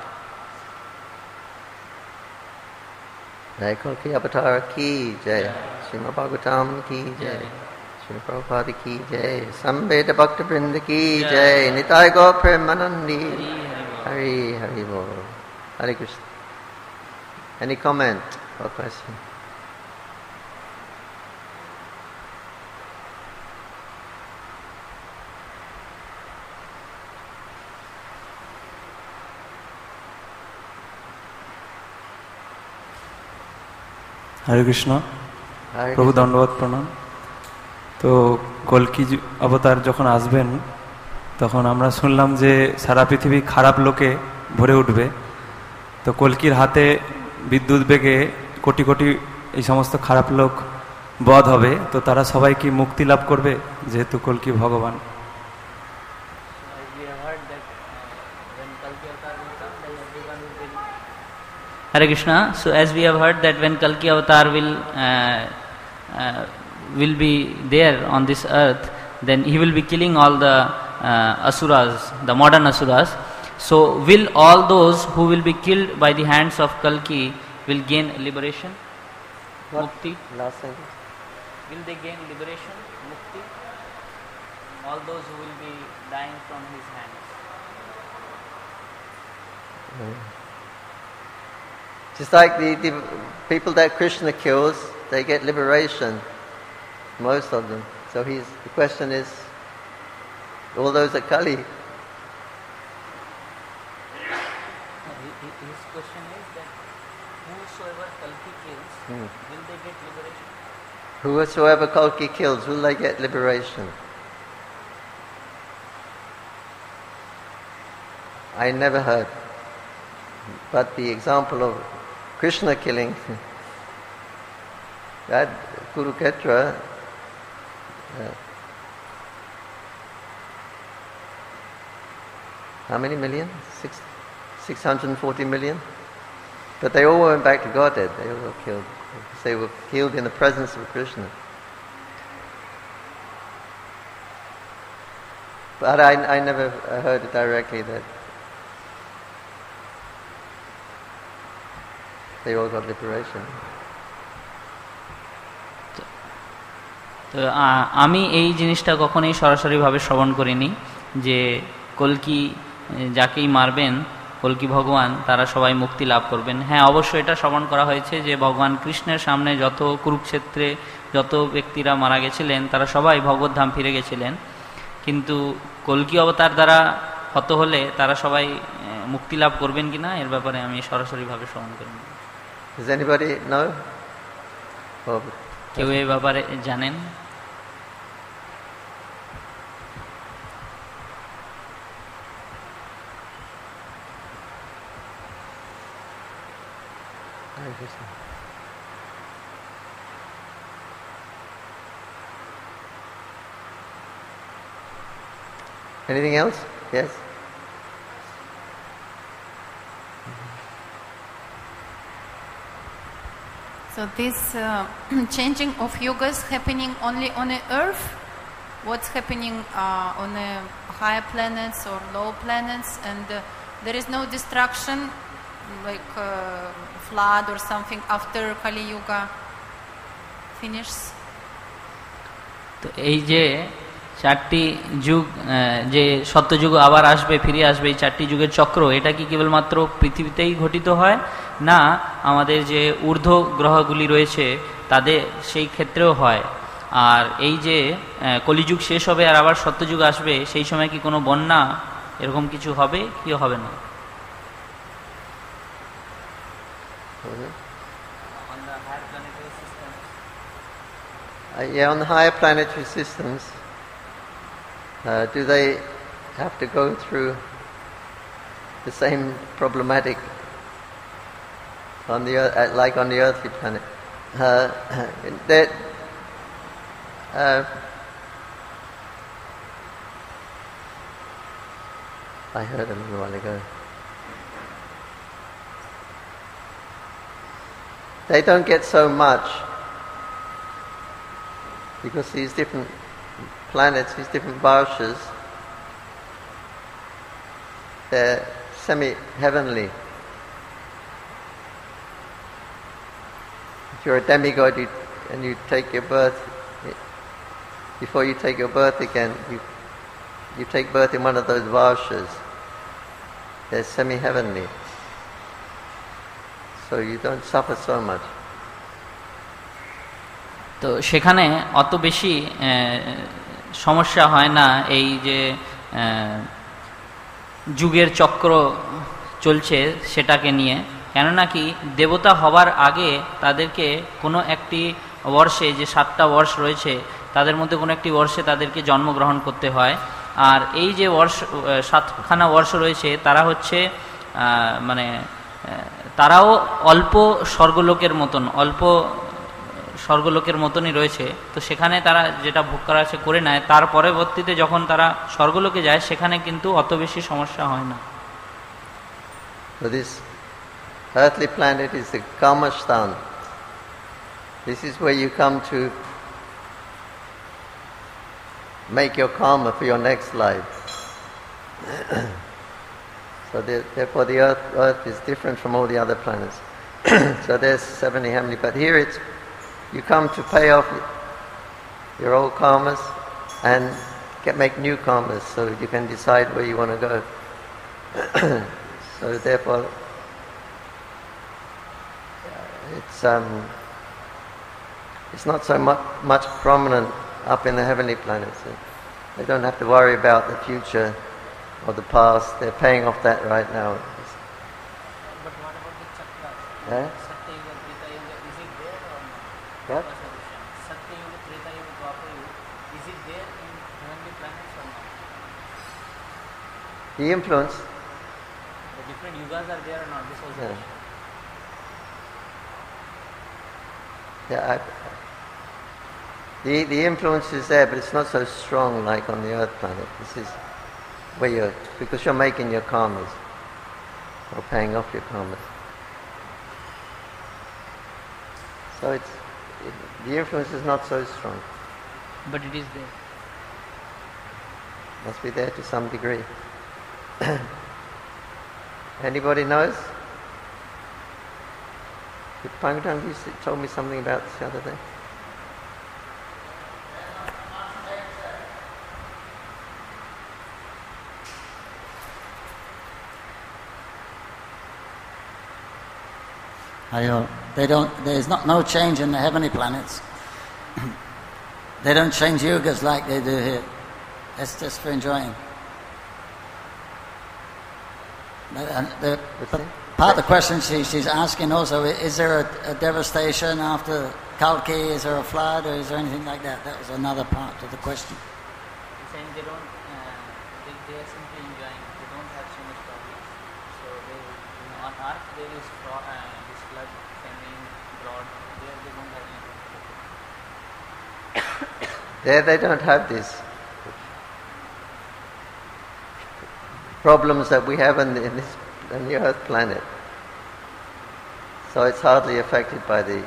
জয় কল্কি অবতার কি জয়, শ্রীমদ্ ভাগবতম কি জয়, শ্রীল প্রভুপাদ কি জয়, সমবেত ভক্তবৃন্দ কি জয়, নিতাই গৌর প্রেমানন্দী, হরি হরি বল। Hare Krishna. Any comment or question? হরে কৃষ্ণ। প্রভু দণ্ডবত প্রণাম। তো কল্কি অবতার যখন আসবেন, তখন আমরা শুনলাম যে সারা পৃথিবী খারাপ লোকে ভরে উঠবে। তো কল্কির হাতে বিদ্যুৎ বেগে কোটি কোটি এই সমস্ত খারাপ লোক বধ হবে। তো তারা সবাই কি মুক্তি লাভ করবে, যেহেতু কল্কি ভগবান? Hare Krishna. So as we have heard that when Kalki avatar will uh, uh, will be there on this earth, then he will be killing all the uh, asuras, the modern asuras. So will all those who will be killed by the hands of Kalki will gain liberation? What? Mukti? Last sentence. Will they gain liberation? Mukti? All those who will be dying from his hands. Mm. Just like the, the people that Krishna kills, they get liberation, most of them. So he's, the question is, all those at Kali. His question is that whosoever Kalki kills, Hmm. will they get liberation? Whosoever Kalki kills, will they get liberation? I never heard. But the example of Krishna killing, that Kurukshetra, uh, how many million? Six, six hundred forty million? But they all went back to Godhead. They all were killed. They were killed in the presence of Krishna. But I, I never heard it directly that they all got liberation. তো আমি এই জিনিসটা কখনোই সরাসরিভাবে শ্রবণ করিনি যে কল্কি যাকেই মারবেন কল্কি ভগবান তারা সবাই মুক্তি লাভ করবেন। হ্যাঁ, অবশ্যই এটা শ্রবণ করা হয়েছে যে ভগবান কৃষ্ণের সামনে যত কুরুক্ষেত্রে যত ব্যক্তিরা মারা গেছিলেন তারা সবাই ভগবদ্ধাম ফিরে গেছিলেন, কিন্তু কল্কি অবতার দ্বারা হত হলে তারা সবাই মুক্তি লাভ করবেন কিনা এর ব্যাপারে আমি সরাসরিভাবে শ্রবণ করিনি। Does anybody know? Oh. কেউ এই ব্যাপারে জানেন? Anything else? Yes. So this uh, changing of yugas happening only on the earth? What's happening uh, on the higher planets or low planets? And uh, there is no destruction like uh, flood or something after Kali Yuga finishes? তো এই যে চারটি যুগ, যে সত্যযুগ আবার আসবে ফিরে আসবে, এই চারটি যুগের চক্র, এটা কি কেবলমাত্র পৃথিবীতেই ঘটিত হয় না আমাদের যে ঊর্ধ্ব গ্রহগুলি রয়েছে তাদের সেই ক্ষেত্রেও হয়? আর এই যে কলিযুগ শেষ হবে আর আবার সত্যযুগ আসবে, সেই সময় কি কোনো বন্যা এরকম কিছু হবে কি হবে না? Uh, yeah, on the higher planetary systems, uh, do they have to go through the same problematic on the uh, like on the earthly planet? Uh, that uh, I heard a little while ago. They don't get so much because these different planets, these different varshas, they're semi-heavenly. If you're a demigod you, and you take your birth, before you take your birth again, you you take birth in one of those varshas. They're semi-heavenly. So you don't suffer so much. তো সেখানে অত বেশি সমস্যা হয় না এই যে যুগের চক্র চলছে সেটাকে নিয়ে, কেননা কি দেবতা হবার আগে তাদেরকে কোনো একটি বর্ষে, যে সাতটা বর্ষ রয়েছে তাদের মধ্যে কোনো একটি বর্ষে তাদেরকে জন্মগ্রহণ করতে হয়। আর এই যে বর্ষ সাতখানা বর্ষ রয়েছে তারা হচ্ছে মানে তারাও অল্প স্বর্গলোকের মতন, অল্প স্বর্গলোকের মতনই রয়েছে। তো সেখানে তারা যেটা ভোগ করা আছে করে নেয়, তার পরবর্তীতে যখন তারা স্বর্গলোকে যায় সেখানে কিন্তু অত বেশি সমস্যা হয় না। So this earthly planet is the Kamastan. This is where you come to make your karma for your next life. So therefore the earth, earth is different from all the other planets. So there's seventy heavenly, but here it's you come to pay off your old karmas and get, make new karmas so you can decide where you want to go. So therefore it's um, it's not so much, much prominent up in the heavenly planets. They don't have to worry about the future or the past. They're paying off that right now. But what about the chakras? Yeah? Satya Yuga, Treta Yuga, is it there or not? What? Satya Yuga, Treta Yuga, Dwapar Yuga, is it there in heavenly planets or not? The influence. The different yugas are there or not? This was the Yeah. question. Yeah, I, the the influence is there, but it's not so strong like on the Earth planet. This is where you're, because you're making your karmas or paying off your karmas. So it's it, the influence is not so strong. But it is there. Must be there to some degree. Anybody knows? Pangdang, you told me something about this the other day. They don't. There's not no change in the heavenly planets. They don't change yugas like they do here. That's just for enjoying. But, uh, the, but part of the question she, she's asking also: is there a, a devastation after Kalki? Is there a flood, or is there anything like that? That was another part of the question. He's saying they don't. Uh, they, they are simply enjoying. They don't have so much problems. So they, you know, on Earth there is fraud, uh, this flood, famine, drought. There they don't have anything. There they don't have these problems that we have in, the, in this in the Earth planet. So it's hardly affected by the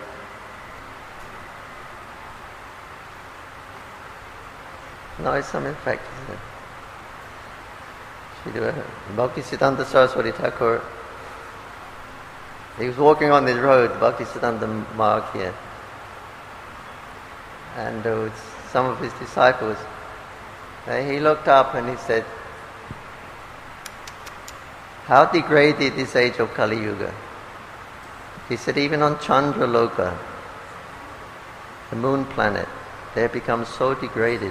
no, it's some effect, isn't it? Bhaktisiddhanta Saraswati Thakur, he was walking on this road, Bhaktisiddhanta Marg here, and there was some of his disciples. And he looked up and he said, "How degraded this age of Kali Yuga." He said, even on Chandra Loka, the moon planet, they have become so degraded.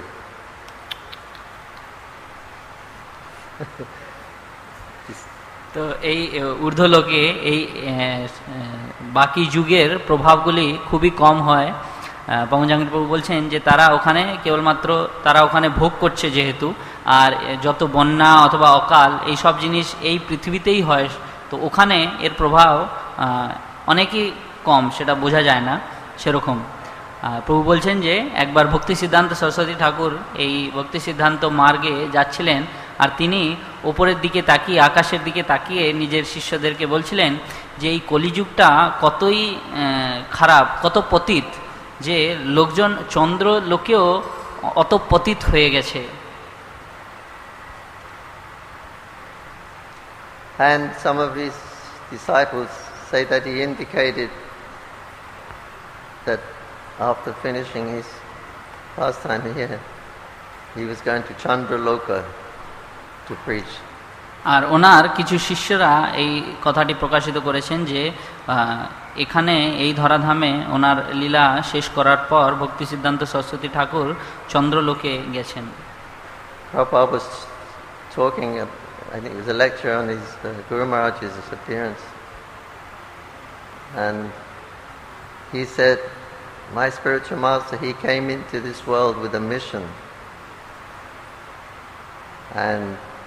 তো এই ঊর্ধ্বলোকে এই বাকি যুগের প্রভাবগুলি খুবই কম হয়। পবনজাঙ্গির প্রভু বলছেন যে তারা ওখানে কেবলমাত্র তারা ওখানে ভোগ করছে যেহেতু, আর যত বন্যা অথবা অকাল এই সব জিনিস এই পৃথিবীতেই হয়, তো ওখানে এর প্রভাব অনেকই কম, সেটা বোঝা যায় না সেরকম। প্রভু বলছেন যে একবার ভক্তি সিদ্ধান্ত সরস্বতী ঠাকুর এই ভক্তি সিদ্ধান্ত মার্গে যাচ্ছিলেন, আর তিনি ওপরের দিকে তাকিয়ে আকাশের দিকে তাকিয়ে নিজের শিষ্যদেরকে বলছিলেন যে এই কলিযুগটা কতই খারাপ, কত পতিত, যে লোকজন চন্দ্র লোকেও অত পতিত হয়ে গেছে। And some of his disciples say that he indicated that after finishing his pastime here, he was going to Chandraloka to preach. আর ওনার কিছু শিষ্যরা এই কথাটি প্রকাশিত করেছেন যে এখানে এই ধরাধামে ওনার লীলা শেষ করার পর ভক্তি সিদ্ধান্ত সরস্বতী ঠাকুর চন্দ্রলোকে গেছেন। Prabhupada was talking, I think it was a lecture on his uh, Guru Maharaj's appearance, and he said, my spiritual master, he came into this world with a mission, and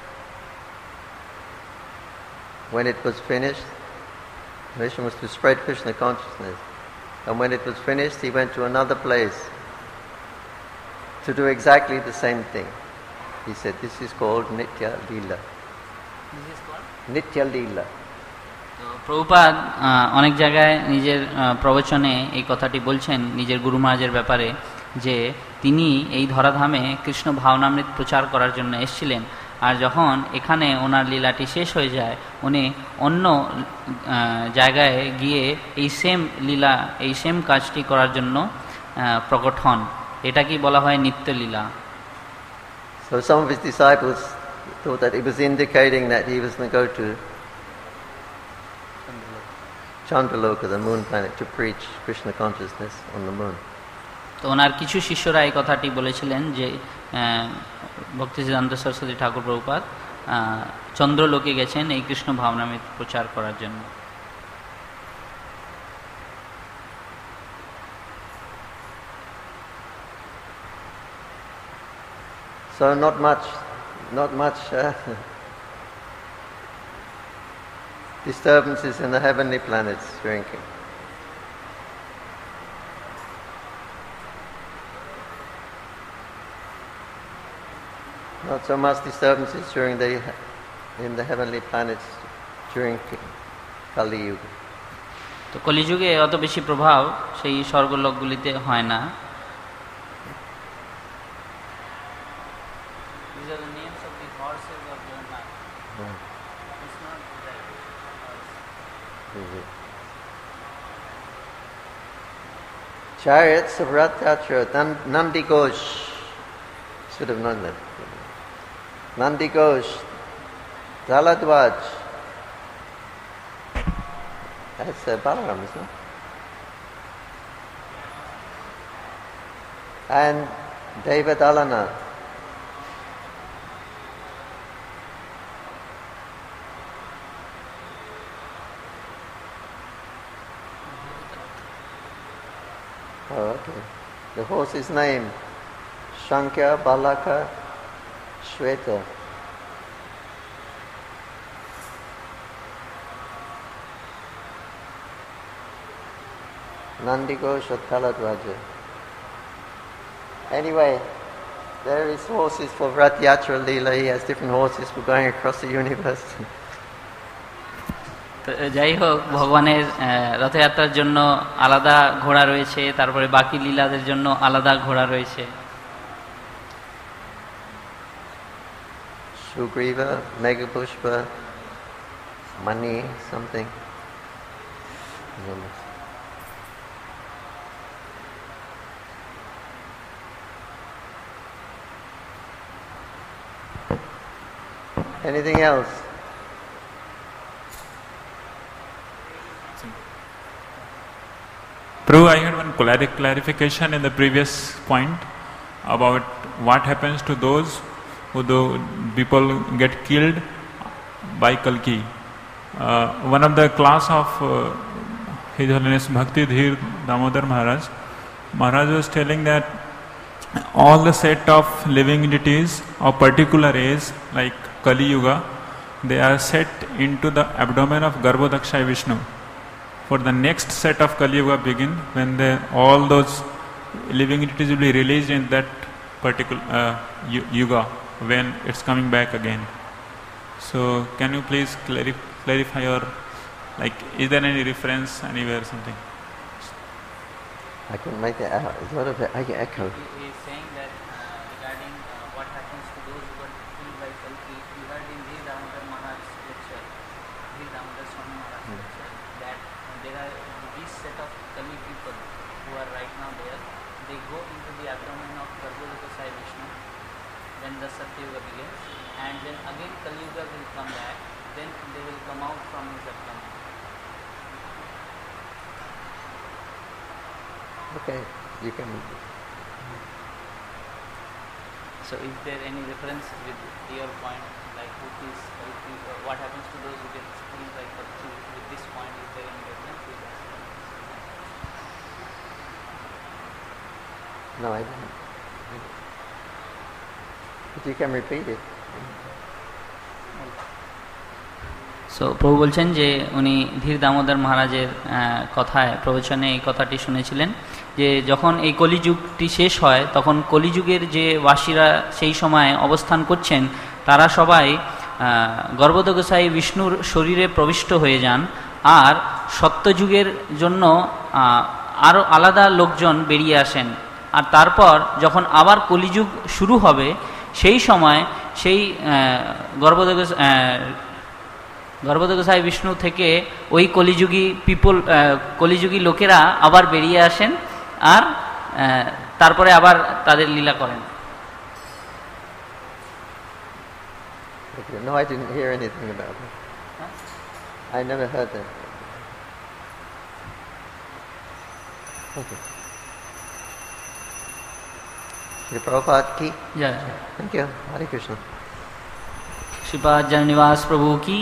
when it was finished, the mission was to spread Krishna consciousness, and when it was finished, he went to another place to do exactly the same thing. He said, this is called Nitya Leela. This is called? Nitya Leela. Prabhupada অনেক জায়গায় নিজের প্রবচনে এই কথাটি বলছেন নিজের গুরু মহারাজের ব্যাপারে, যে তিনি এই ধরাধামে কৃষ্ণ ভাবনামৃত প্রচার করার জন্য এসেছিলেন, আর যখন এখানে ওনার লীলাটি শেষ হয়ে যায় উনি অন্য জায়গায় গিয়ে এই সেম লীলা এই সেম কাজটি করার জন্য প্রকট হন। এটাকেই বলা হয় নিত্য লীলা। So some of his disciples thought that it was indicating that he was going to go to Chandraloka, the moon planet, to preach Krishna consciousness on the moon. তো ওনার কিছু শিষ্যরা এই কথাটি বলেছিলেন যে ভক্তি সিদ্ধান্ত সরস্বতী ঠাকুর প্রভুপাদ চন্দ্রলোকে গেছেন এই কৃষ্ণ ভাবনামৃত প্রচার করার জন্য। So not much, not much uh, disturbances in the heavenly planets drinking. Not so much disturbances during the in the heavenly planets during Kali Yuga. তো কলিযুগে অত বেশি প্রভাব সেই স্বর্গলোকগুলিতে হয় না। These are the names of the horses of Jagannath. Hmm. It's not like horse. Is it? Chariots of Rath Yatra, Nan- Nandi Ghosh. Should have known that. Nandi Ghosh, Daladwaj. That's uh, Balaram, isn't it? And Devadalana. Oh, okay. The horse's name, Shankya, Balaka, Shweta. Nandighosh Taladwaja. Anyway, there is horses for Rath Yatra Leela. He has different horses for going across the universe. যাই হোক, ভগবানের রথযাত্রার জন্য আলাদা ঘোড়া রয়েছে, তারপরে বাকি লীলাদের জন্য আলাদা ঘোড়া রয়েছে। Sugriva, Megapushpa, Mani, something. Anything else? Prabhu, I had one clar- clarification in the previous point about what happens to those who do people get killed by Kalki. Uh, one of the class of uh, His Holiness Bhakti Dhir Damodar Maharaj, Maharaj was telling that all the set of living entities of particular age, like Kali Yuga, they are set into the abdomen of Garbhodakshay Vishnu. For the next set of Kali Yuga begin, when they, all those living entities will be released in that particular uh, Yuga, when it's coming back again. So, can you please clarif- clarify or, like, is there any reference anywhere or something? I couldn't make that out. There's a lot of echo. He is saying that uh, regarding uh, what happens to those who got killed by Kalki, he heard in Dhir Damodar Maharaj's lecture, Dhir Damodar Swami Maharaj's Hmm. lecture, that there are this set of Kali people who are right now there, they go into the abdomen of Garbhodakasai Vishnu, then the Satyuga begins, and then again Kali Yuga will come back, then they will come out from his abdomen. Okay, you can. So is there any reference with your point, like who is Kalki, or what happens to those who get killed by Kalki? With this point, is there any reference with that? No, I didn't. But you can repeat it. So প্রভু বলছেন যে উনি ধীর দামোদর মহারাজের কথায় প্রবচনে এই কথাটি শুনেছিলেন যে যখন এই কলিযুগটি শেষ হয় তখন কলিযুগের যে বাসীরা সেই সময় অবস্থান করছেন তারা সবাই গর্ভোদকসাই বিষ্ণুর শরীরে প্রবিষ্ট হয়ে যান, আর সত্যযুগের জন্য আরও আলাদা লোকজন বেরিয়ে আসেন। আর তারপর যখন আবার কলিযুগ শুরু হবে সেই সময় সেই গর্ভোদক গর্ভোদকসাই বিষ্ণু থেকে ওই কলিযুগী পিপল কলিযুগী লোকেরা আবার বেরিয়ে আসেন আর তারপরে আবার তাদের লীলা করেন। No, I didn't hear anything about it. I never heard that. Okay. Shri Prabhupada ki. Yeah. Thank you. Hare Krishna. Shripad जननिवास प्रभु की।